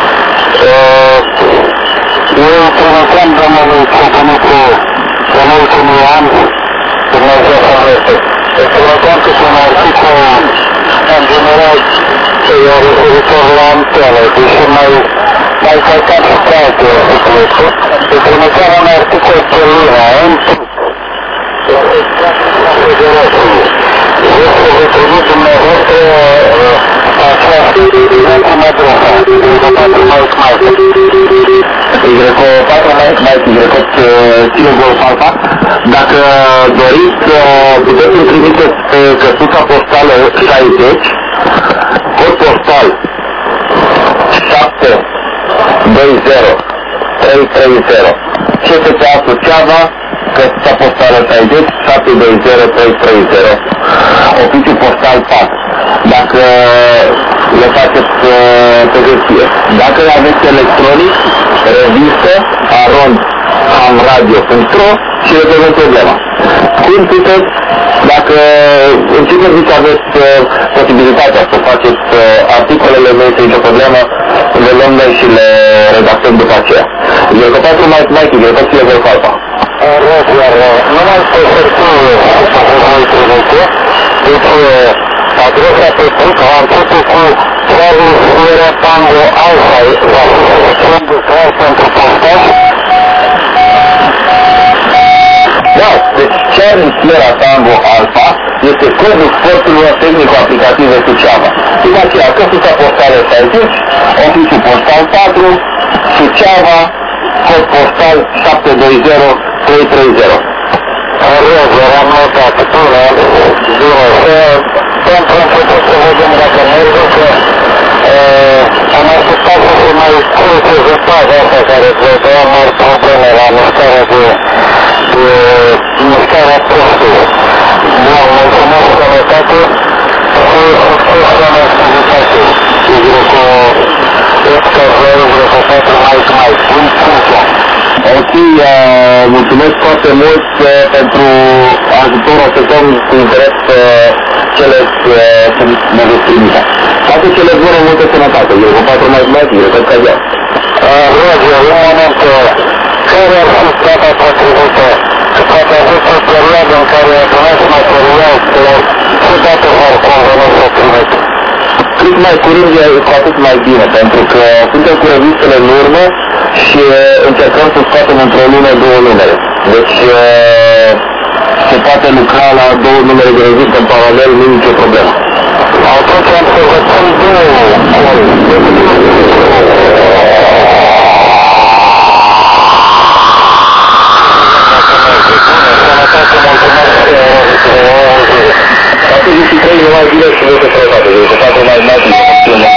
[SPEAKER 1] Eu trimiteam domnului Copănicu în ultimii ani, Dumnezeu să veste. Trimiteam câte un articol în general referitor la antene, deși mai mai căutat și pe alte articole. Îi trimiteam un articol pe lună, în Federației. Este de trimit dumneavoastră această ultimă adresă, Greco patru Mike Mike. Greco patru Mike Mike, Greco Kilo Golf Alpha. Dacă doriți, puteți să-mi trimiteți pe căsuța postală șaizeci, cod postal șapte doi zero trei trei zero. C F C A Suceava, căsuța postală șaizeci, șapte doi zero trei trei zero, oficiu postal patru. Dacă le faceți uh, pe găsie. Dacă le aveți electronic, revistă, arond, amradio punct ro și rezolvăm problema. Cum puteți, dacă începeți să aveți uh, posibilitatea să faceți uh, articolele, nu este nicio problemă, le luăm noi și le redactăm după aceea. Greco patru Mike Mike, Greco Kilo Golf Alpha. Iar numai pe hârtie să vă mai trimite, deci adresa pe punct, am început cu Serviciera Tango Alpha, va fi suficient de clar pentru postaj? Da, deci Serviciera Tango Alpha este codul sporturilor tehnico-aplicative Suceava. După aceea, căsuța postală șaizeci, oficiu postal patru, Suceava, cod postal șapte doi zero trei trei zero. Rog, am notat, bună, bună, pentru început să vedem dacă merge, că am așteptat să se mai curățe zăpada asta care vedea mari probleme la mișcarea de mișcarea postului. Bun, mulțumesc sănătate și succes la activitate. Greco Extravel, Greco patru Mike Mike, bun funcția. Ok, uh, mulțumesc foarte mult uh, pentru ajutorul, așteptăm cu interes uh, cele uh, ce ne veți trimite. Toate cele bune, multă sănătate. Greco patru Mike Mike, Greco Extravel. Roger, un moment, care ar fi data potrivită? Poate aveți o perioadă în care puneți material, ce dată v-ar conveni să trimit?
[SPEAKER 2] Cât mai curând e cu atât mai bine, pentru că suntem cu revistele în urmă și încercăm să scoatem într-o lună două numere. Deci se poate lucra la două numere de revistă în paralel, nu e nicio problemă.
[SPEAKER 1] Atunci am să vă spun două.
[SPEAKER 2] patruzeci și trei e mai bine și nu se trătate, deci se poate mai mult și mai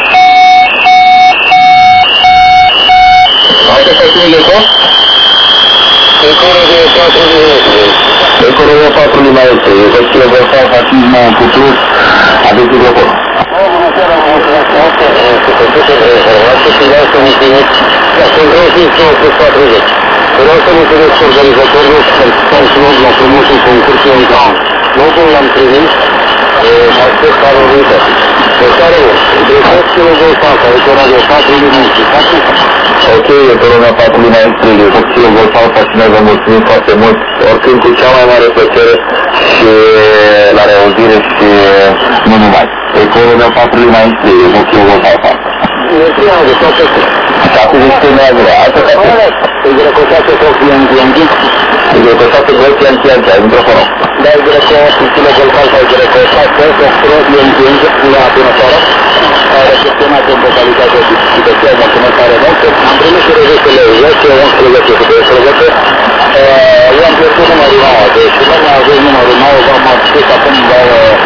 [SPEAKER 2] Haide să fie Eco?
[SPEAKER 1] Economie patru minute.
[SPEAKER 2] Economie patru minute. Eco kilografat, fascism, cu plus, aveți Eco.
[SPEAKER 1] Bună seara, mulțumesc foarte pentru toate informații și vreau să mulțumesc la Congresiei două plus patruzeci. Vreau să mulțumesc organizatorilor și pentru la frumosul concurs în Gaun. Locul l-am primit, m-a spus care o uită. Pe care o, între opt kilograme, economie patru minute.
[SPEAKER 2] Ok, economia patru minute, opt kilograme, și noi vă mulțumim foarte mult, oricând cu cea mai mare plăcere și la reauzire și nu numai. Economia patru minute, opt kilograme.
[SPEAKER 1] Mersi, am găsit asta.
[SPEAKER 2] șaptezeci și trei de ani. Asta ca să...
[SPEAKER 1] Îi grecotate tot clienții.
[SPEAKER 2] Îi grecotate tot clienții, ai microfonul.
[SPEAKER 1] Da, îi grecotate kilogolfal sau grecotate, tot clienții la bunătoară. A recepționat în localitate de special, mulțumesc tare mult. Am primit și revistele zece, unsprezece și doisprezece. Eu am plăcut numărul nouă, deci nu mai avem numărul nouă, v-am spus acum doar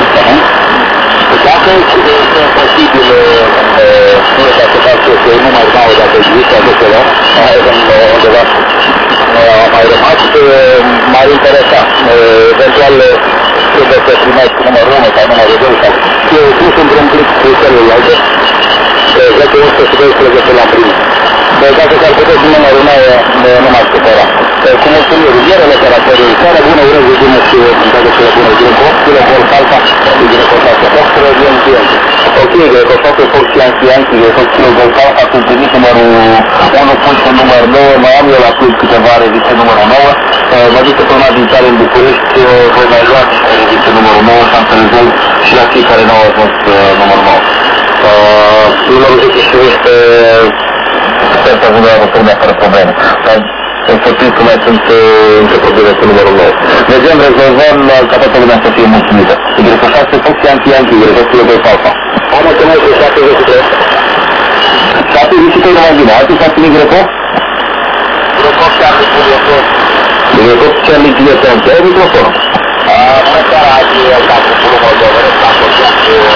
[SPEAKER 1] dacă este posibil, nu știu dacă faceți eu numai nouă, dacă există acestea, undeva mai rămas, m-ar interesa. Eventual trebuie să primești numărul unu sau numărul doi sau eu pus într-un plic cu celelalte, zece, unsprezece și doisprezece l-am primit. Deci dacă s-ar putea și numărul meu, nu m-aș supăra. Cu mulțumiri, vierele caracterului, care bună urez de bine și toate cele bune, din opt, cele vor salta, și din cotate, opt, din clienți.
[SPEAKER 2] Ok, de cotate foc clienți, de foc kilo vor salta, ați primit numărul unu, punct numărul nouă, mai am eu la club câteva reviste numărul nouă, mă duc săptămâna viitoare în București, voi mai lua reviste numărul nouă, și am să rezolv și la cei care n-au ajuns numărul nouă. Numărul zece și este... Sper să vă nu sunt fără probleme. Dar sunt surprins că mai sunt între probleme cu numărul meu. Mergem, rezolvăm ca toată lumea să fie mulțumită. Y șase, foc Yankee Yankee, Y kilo doi Alfa.
[SPEAKER 1] Am mulțumesc de șaptezeci și trei.
[SPEAKER 2] șaptezeci și trei mai bine. Alții s-a ținut Greco?
[SPEAKER 1] Greco Charlie Juliet.
[SPEAKER 2] Greco Charlie Juliet. Ai microfonul?
[SPEAKER 1] Bună seara, aici e capul cu Moldova, capul cu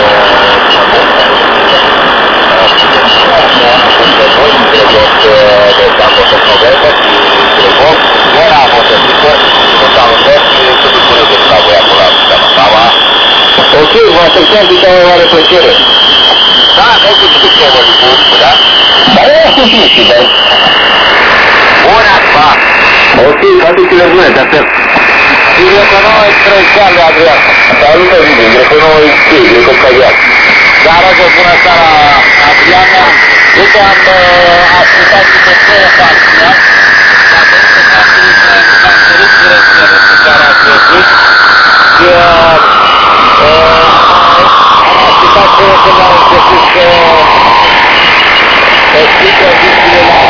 [SPEAKER 2] Ok, vă așteptăm cu cea mai mare plăcere.
[SPEAKER 1] Da, nu cu ce vă spun, da?
[SPEAKER 2] Da, e asta și și, dar...
[SPEAKER 1] Bună, pa!
[SPEAKER 2] Ok, toate cele bune, te aștept.
[SPEAKER 1] Greco nouă expresional de Adrian.
[SPEAKER 2] Salută, Vidi, Greco nouă expresional, Greco Caviar.
[SPEAKER 1] Da, rogă, bună seara, Adriana. Uite, am ascultat de două pagini, da? Am venit să ne-am întâlnit direcțiile cu care ați văzut și am ascultat până când am început să explic condițiile la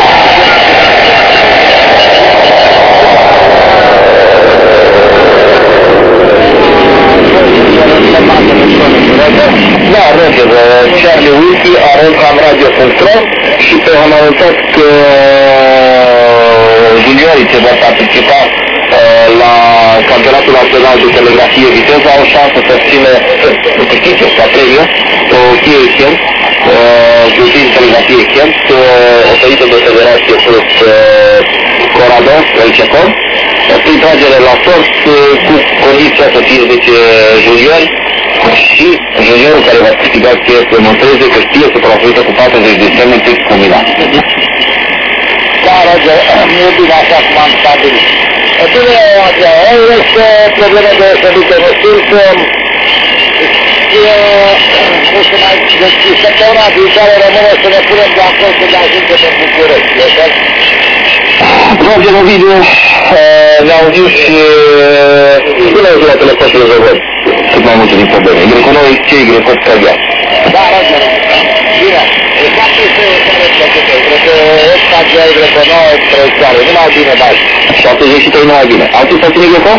[SPEAKER 2] Da, Roger, Charlie Whiskey, arroba radio punct ro și pe am anunțat că juniorii ce vor participa la Campionatul Național de Telegrafie Viteză au șansă să obțină câștige ca premiu o cheie Kent, cutie de telegrafie Kent, oferită de Federație plus Coradon, el Cecon, prin tragere la sort cu condiția să fie zece juniori și juniorul care va câștiga cheie să demonstreze că știe să transmită cu patruzeci de semne text combinat.
[SPEAKER 1] Da, Roger, e bine așa cum am stabilit. Bine, Adrian, este probleme deosebite. Nu știu că nu se mai Deci săptămâna viitoare rămâne să ne punem de acord când ajungem în București, așa?
[SPEAKER 2] Roger, Ovidiu, ne auzim și până la ziua telefon să rezolvăm cât mai multe din probleme. Greco noi, ce e Greco Scagea?
[SPEAKER 1] Da, Roger, bine. Exact este o stare plăcută. Cred că Scagea e Greco nouă, trăitoare, numai bine, da.
[SPEAKER 2] șaptezeci și trei numai bine. Alții stațiune Greco?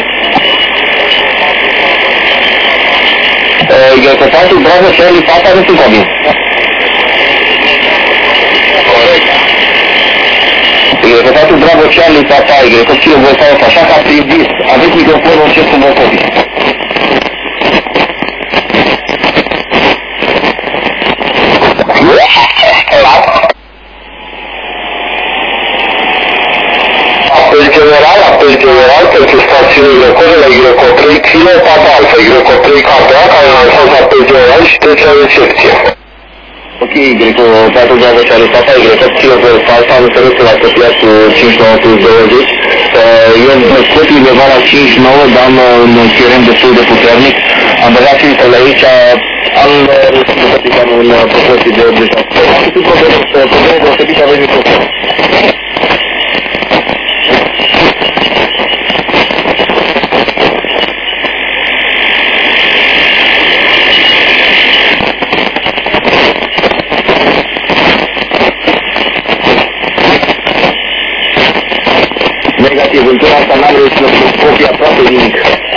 [SPEAKER 2] Greco patru, Bravo, Charlie, Pata, nu sunt cabin.
[SPEAKER 1] Corect.
[SPEAKER 2] Greco patru, Bravo, Charlie, Pata, Greco Kilo, Voltaus, așa ca prin vis. Aveți microfonul încet cu vocodii.
[SPEAKER 1] Apel general, apel general pentru stațiunile Greco de la Greco trei Kilo, Pata Alfa, Greco trei K P A, care lansează apel general și trece la recepție.
[SPEAKER 2] Ok, Greco patru, Bravo, Charlie, Pata, Greco Kilo, Voltaus, am înțeles că l-a copiat cu cinci nouă plus douăzeci. Eu îmi copii undeva la cinci nouă, dar am un teorem destul de puternic. Am băgat filtrele aici, am reușit să un proporție de optzeci la sută. Am câte probleme, probleme deosebite aveți microfon. Negativ, în tura asta n-am reușit să copii aproape nimic.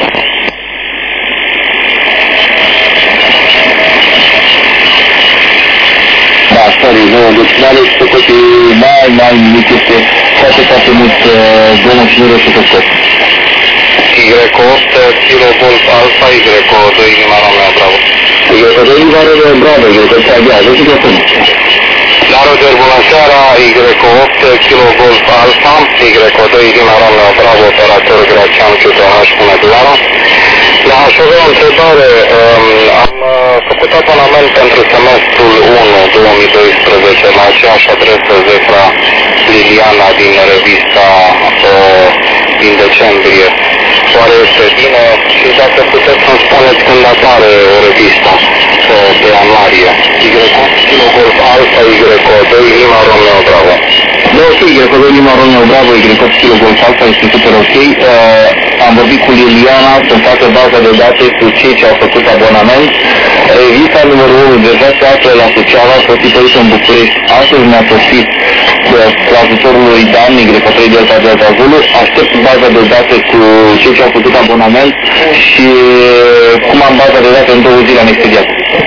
[SPEAKER 2] Da, sorry, nu, deci n-am reușit să copii mai, mai nimic, este foarte, foarte mult zomă și nu reușit să scot.
[SPEAKER 1] Y opt, kilovolt alfa, Y doi, inima Romeo, bravo.
[SPEAKER 2] Y doi, inima Romeo, bravo, Y doi, Scagea, vezi microfon.
[SPEAKER 1] La Roger, bună seara, Y opt, kilovolt alfa, Y doi, inima Romeo, bravo, operator Gracian, Q T H, bună ziua. La aș avea o întrebare, um, am uh, făcut abonament pentru semestrul unu două mii doisprezece la aceeași adresă Zefra Liliana din revista uh, din decembrie. Oare este bine și dacă puteți să-mi spuneți când apare o revistă uh, pe ianuarie? Y kilovolt alfa, Y doi, Lima Romeo, bravo.
[SPEAKER 2] Da, ok, Y doi, Lima Romeo, bravo, Y opt, kilovolt alfa, este super ok. Uh, am vorbit cu Liliana să-mi facă baza de date cu cei ce au făcut abonament. Revista numărul unu deja se află la Suceava, să fi părit în București. Astăzi mi-a sosit cu ajutorul lui Dan, Y trei Delta Delta Zulu. Aștept baza de date cu cei ce au făcut abonament și cum am baza de date în două zile am expediat.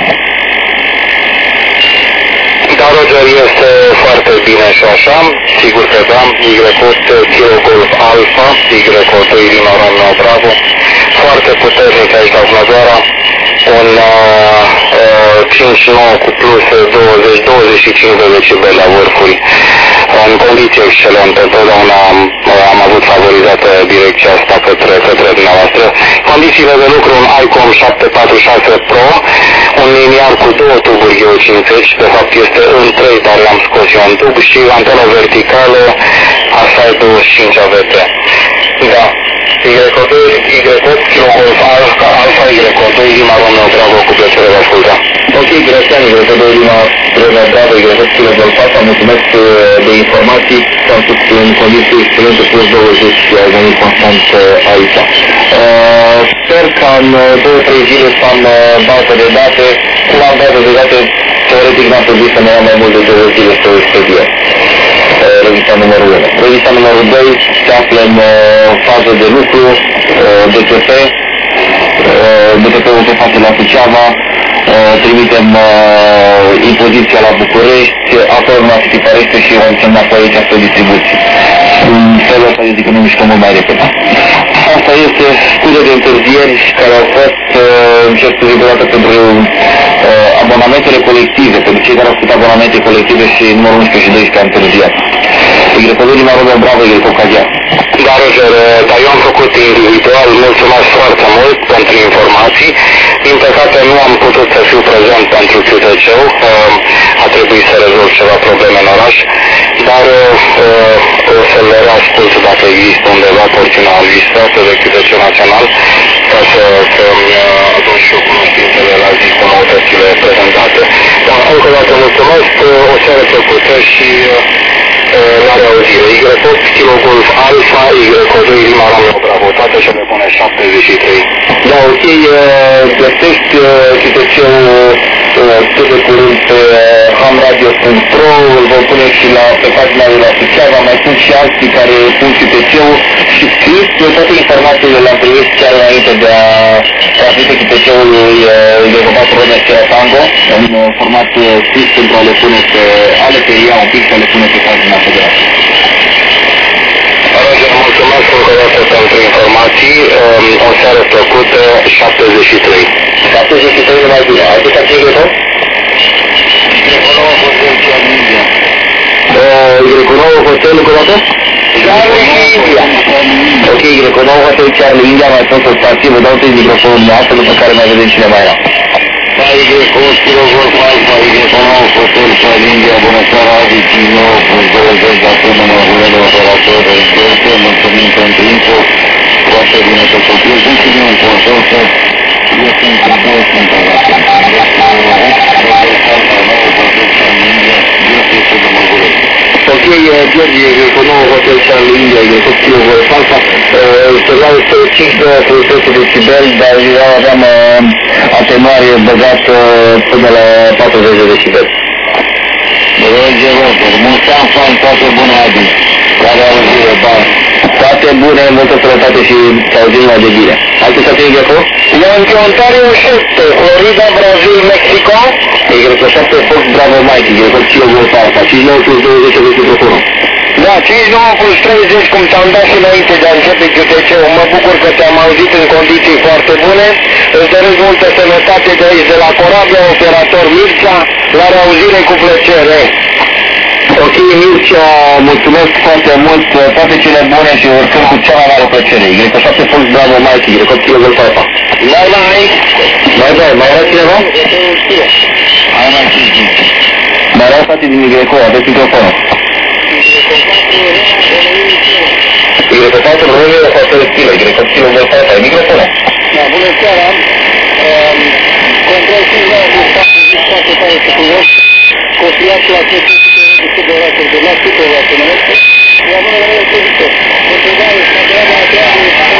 [SPEAKER 1] Da, Roger, este foarte bine și așa, sigur că da, Y opt, kilovolt alfa, Y doi, Lima Romeo, bravo, foarte puternic aici la Vlădoara, un uh, uh, cinci nouă cu plus douăzeci, douăzeci și cinci de decibeli la vârfuri, în condiții excelente, întotdeauna am, am avut favorizată direcția asta către, către dumneavoastră. Condițiile de lucru, un ICOM șapte patru șase Pro, un liniar cu două tuburi G cincizeci, de fapt este în trei, dar i-am scos eu un tub, și antenă verticală, asta e douăzeci și cinci A V T. Da. Y doi, Y opt, kilovolt alfa, alfa, Y doi, Lima Romeo, bravo, cu plăcere vă ascultă.
[SPEAKER 2] Ok, Gracian, Y doi, Lima Romeo, bravo, Y opt, kilovolt alfa, mulțumesc de informații, am spus în condiții excelente, plus douăzeci, ai venit constant aici. Uh, sper că în două trei zile să am bază de date, cum am bază de date, teoretic n-am trebuit să ne iau mai mult de două zile să o expediem. Revista numărul unu. Revista numărul doi se află în uh, fază de lucru, uh, D T P, uh, D T P-ul se face la Suceava, uh, trimitem uh, impoziția la București, apoi urma să tipărește și vom semna pe aici spre distribuție. În felul ăsta eu zic că ne mișcăm mult mai repede. Asta este scuze de întârzieri care au fost, uh, încerc să zic o dată pentru uh, abonamentele colective, pentru cei care au făcut abonamente colective și numărul unsprezece și doisprezece am întârziat. Y doi, Lima Romeo, bravo, Y Cagea.
[SPEAKER 1] Da, Roger, dar eu am făcut individual, mulțumesc foarte mult pentru informații. Din păcate nu am putut să fiu prezent pentru Q T C-ul, a trebuit să rezolv ceva probleme în oraș, dar o să le reascult dacă există undeva porțiunea înregistrată de Q T C național, ca să, să-mi adun și eu cunoștințele la zi cu noutățile prezentate. seară plăcută și la reauzire. Y opt, Kilo Golf Alpha, Y doi, Lima Romeo Bravo, toate cele bune, șaptezeci și trei.
[SPEAKER 2] Da, ok, găsești chităceul cât de curând pe ham radio punct ro, îl vom pune și la, pe pagina de la Suceava, mai sunt și alții care pun chităceul și scris, toate informațiile le-am primit chiar înainte de a transmite chităceul lui Legobat Romeo Sierra Tango, în format scris pentru a le pune pe, a le peria un pic, să le pune pe pagina federației.
[SPEAKER 1] Roger, mulțumesc încă o dată pentru informații, o seară plăcută, șaptezeci și trei.
[SPEAKER 2] șaptezeci și trei numai bine, ai putea ce greco?
[SPEAKER 1] Greco nouă, hotel Charlie India.
[SPEAKER 2] Greco nouă, hotel încă o dată?
[SPEAKER 1] Charlie India.
[SPEAKER 2] Ok, Greco nouă, hotel Charlie India, mai sunt o stație, vă dau trei microfonul dumneavoastră, după care mai vedem cine mai era.
[SPEAKER 1] Da, Y opt, Kilo Golf Alpha, Y nouă, hotel Charlie India, bună seara, Adi Cino, douăzeci de asemenea, bunele operator, expertă, mulțumim pentru info, foarte bine să copil, sunt și un consorță, este între două centralații,
[SPEAKER 2] Ok, George, Greco nouă, hotel Charlie India, Greco Kilo Golf Alpha, serveau este cinci de decibeli, dar eu aveam atenuare băgată până la patruzeci de decibeli.
[SPEAKER 1] Roger, Roger, mulți ani fain, toate bune, Adi, care auzire, bani.
[SPEAKER 2] Toate bune, multă sănătate și să auzim mai de bine. Alte stații Greco?
[SPEAKER 1] Yankee Ontario șapte, Florida, Brazil, Mexico.
[SPEAKER 2] E Greco șapte, Fox Bravo Mike, Greco Kilo Golf Alpha, cinci nouă plus douăzeci de microfonul.
[SPEAKER 1] Da, cinci nouă plus treizeci, cum ți-am dat și înainte de a începe Q T C-ul. Mă bucur că te-am auzit în condiții foarte bune. Îți doresc multă sănătate de aici, de la Corabia, operator Mircea, la reauzire cu plăcere.
[SPEAKER 2] Ok, Mircea, mulțumesc foarte mult, toate cele bune și oricând cu cea mai mare plăcere. Greco șapte, Fox Bravo Mike, Greco Kilo Golf Alpha.
[SPEAKER 1] Bye, bye.
[SPEAKER 2] Mai dai, mai era cineva?
[SPEAKER 1] Hai mai cinci.
[SPEAKER 2] Mai era stații din Greco, aveți microfonul. Greco patru, Romeo, hotel Stile, Greco Kilo Golf Alpha, ai microfonul?
[SPEAKER 1] Da, bună seara. Control cinci nouă plus patruzeci și șase tare să cunosc. Copiați la trei sute de orașuri de la câte orașuri numesc. La mână la mână ce zice. Întrebare, întrebarea aceea,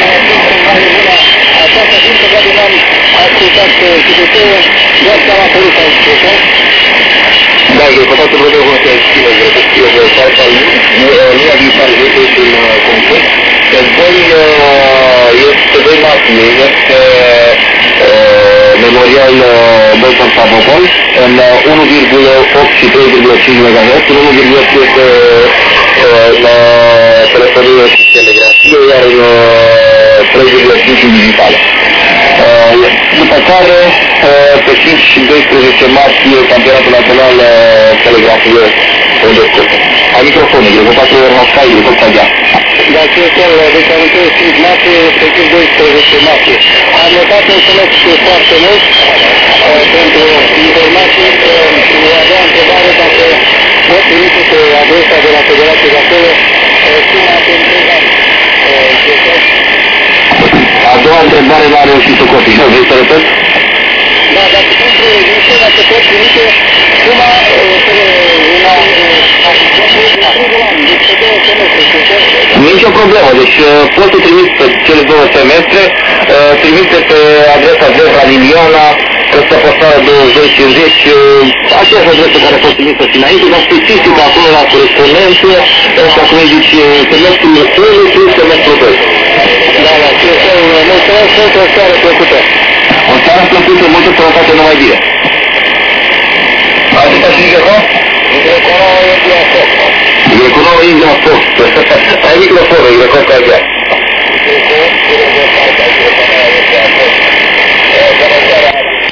[SPEAKER 1] aceasta fiind că poate n-am ascultat chidețeul, doar că am apărut aici, așa?
[SPEAKER 2] Da, Greco patru, Romeo, hotel Stile, Greco Kilo Golf Alpha, linia din patruzeci este în conflict. Doi este doi mafie, este Memorial Bolton Savopol în unu virgulă opt și trei virgulă cinci megahertz, în unu virgulă opt este la telefonie și telegrafie, iar în trei virgulă cinci în digitală. După care, pe cinci și doisprezece martie, campionatul național telegrafie unde scurte. Ai microfonul, Greco patru, Ermascai, Greco Cagea.
[SPEAKER 1] Da, acestea, deci am înțeles cinci martie, respectiv doisprezece martie. Am notat, mulțumesc foarte mult pentru informații și vă avea întrebare dacă pot trimite pe adresa de la Federație de acolo suma pentru ani.
[SPEAKER 2] A doua întrebare n-a reușit să copii. Vrei să repet?
[SPEAKER 1] Da, dacă pentru niște, dacă pot trimite suma
[SPEAKER 2] nicio problemă, deci poți să trimiți pe cele două semestre, trimite pe adresa Verra Liliana, Căsta Postară douăzeci cincizeci, aceeași adresă care a fost trimisă și înainte, dar specific acolo la corespondență, ăsta cum îi zici, semestrul unu plus semestrul doi.
[SPEAKER 1] Da, da, mulțumesc mult, o seară plăcută.
[SPEAKER 2] O seară plăcută, multă sănătate, numai bine. Atâta și Greco?
[SPEAKER 1] Greco nouă India Fox.
[SPEAKER 2] Greco nouă India Fox. Ai microfonul, Greco Cagea.
[SPEAKER 1] Greco, Greco Cagea, Greco nouă India Fox. Bună seara.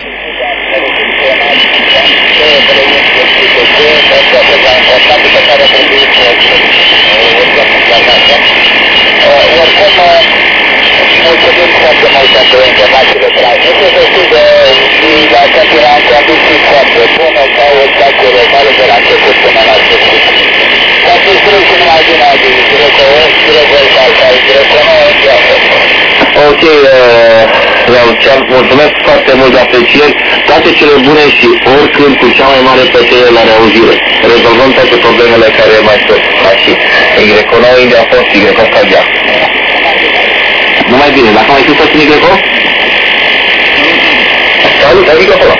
[SPEAKER 1] Mulțumim foarte mult pentru informațiile transmise, să știți că dacă era în condiții foarte bune sau exacte locale de la început până la sfârșit. Dar să spune și numai din azi, Greco opt, Greco Alpha, Greco nouă, India Fox.
[SPEAKER 2] Ok, mulțumesc foarte foarte mult apreciez, toate cele bune și oricând cu cea mai mare plăcere la reauzire. Rezolvăm toate problemele care mai sunt. Așa. Y nouă India a fost, Y Cagia. Nu mai bine, dacă mai știu să țin Y? Salut, adică acolo.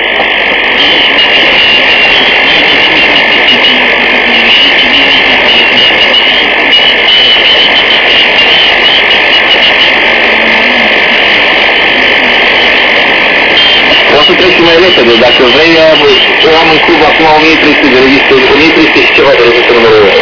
[SPEAKER 2] Poate să trec și mai repede, dacă vrei, eu am în club acum o mie trei sute de reviste, o mie trei sute și ceva de reviste numărul unu.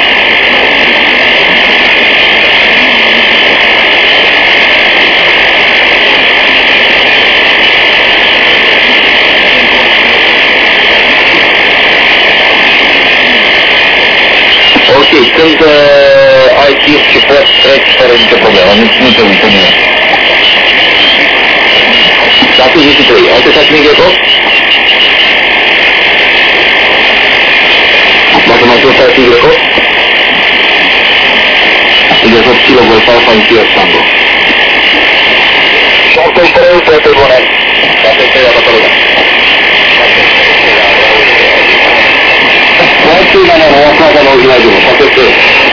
[SPEAKER 2] Ok, când uh, ai timp și poți treci fără nicio problemă, nu, nu te uiți nimeni. șapte zece trei, ai testat nimic de tot? Dacă mai testat nimic de tot? Și de tot kilo voi fac în Fiat Sango. șapte trei, toate bune. șapte trei, la toată lumea. șapte trei, la toată lumea. șapte trei, la toată lumea.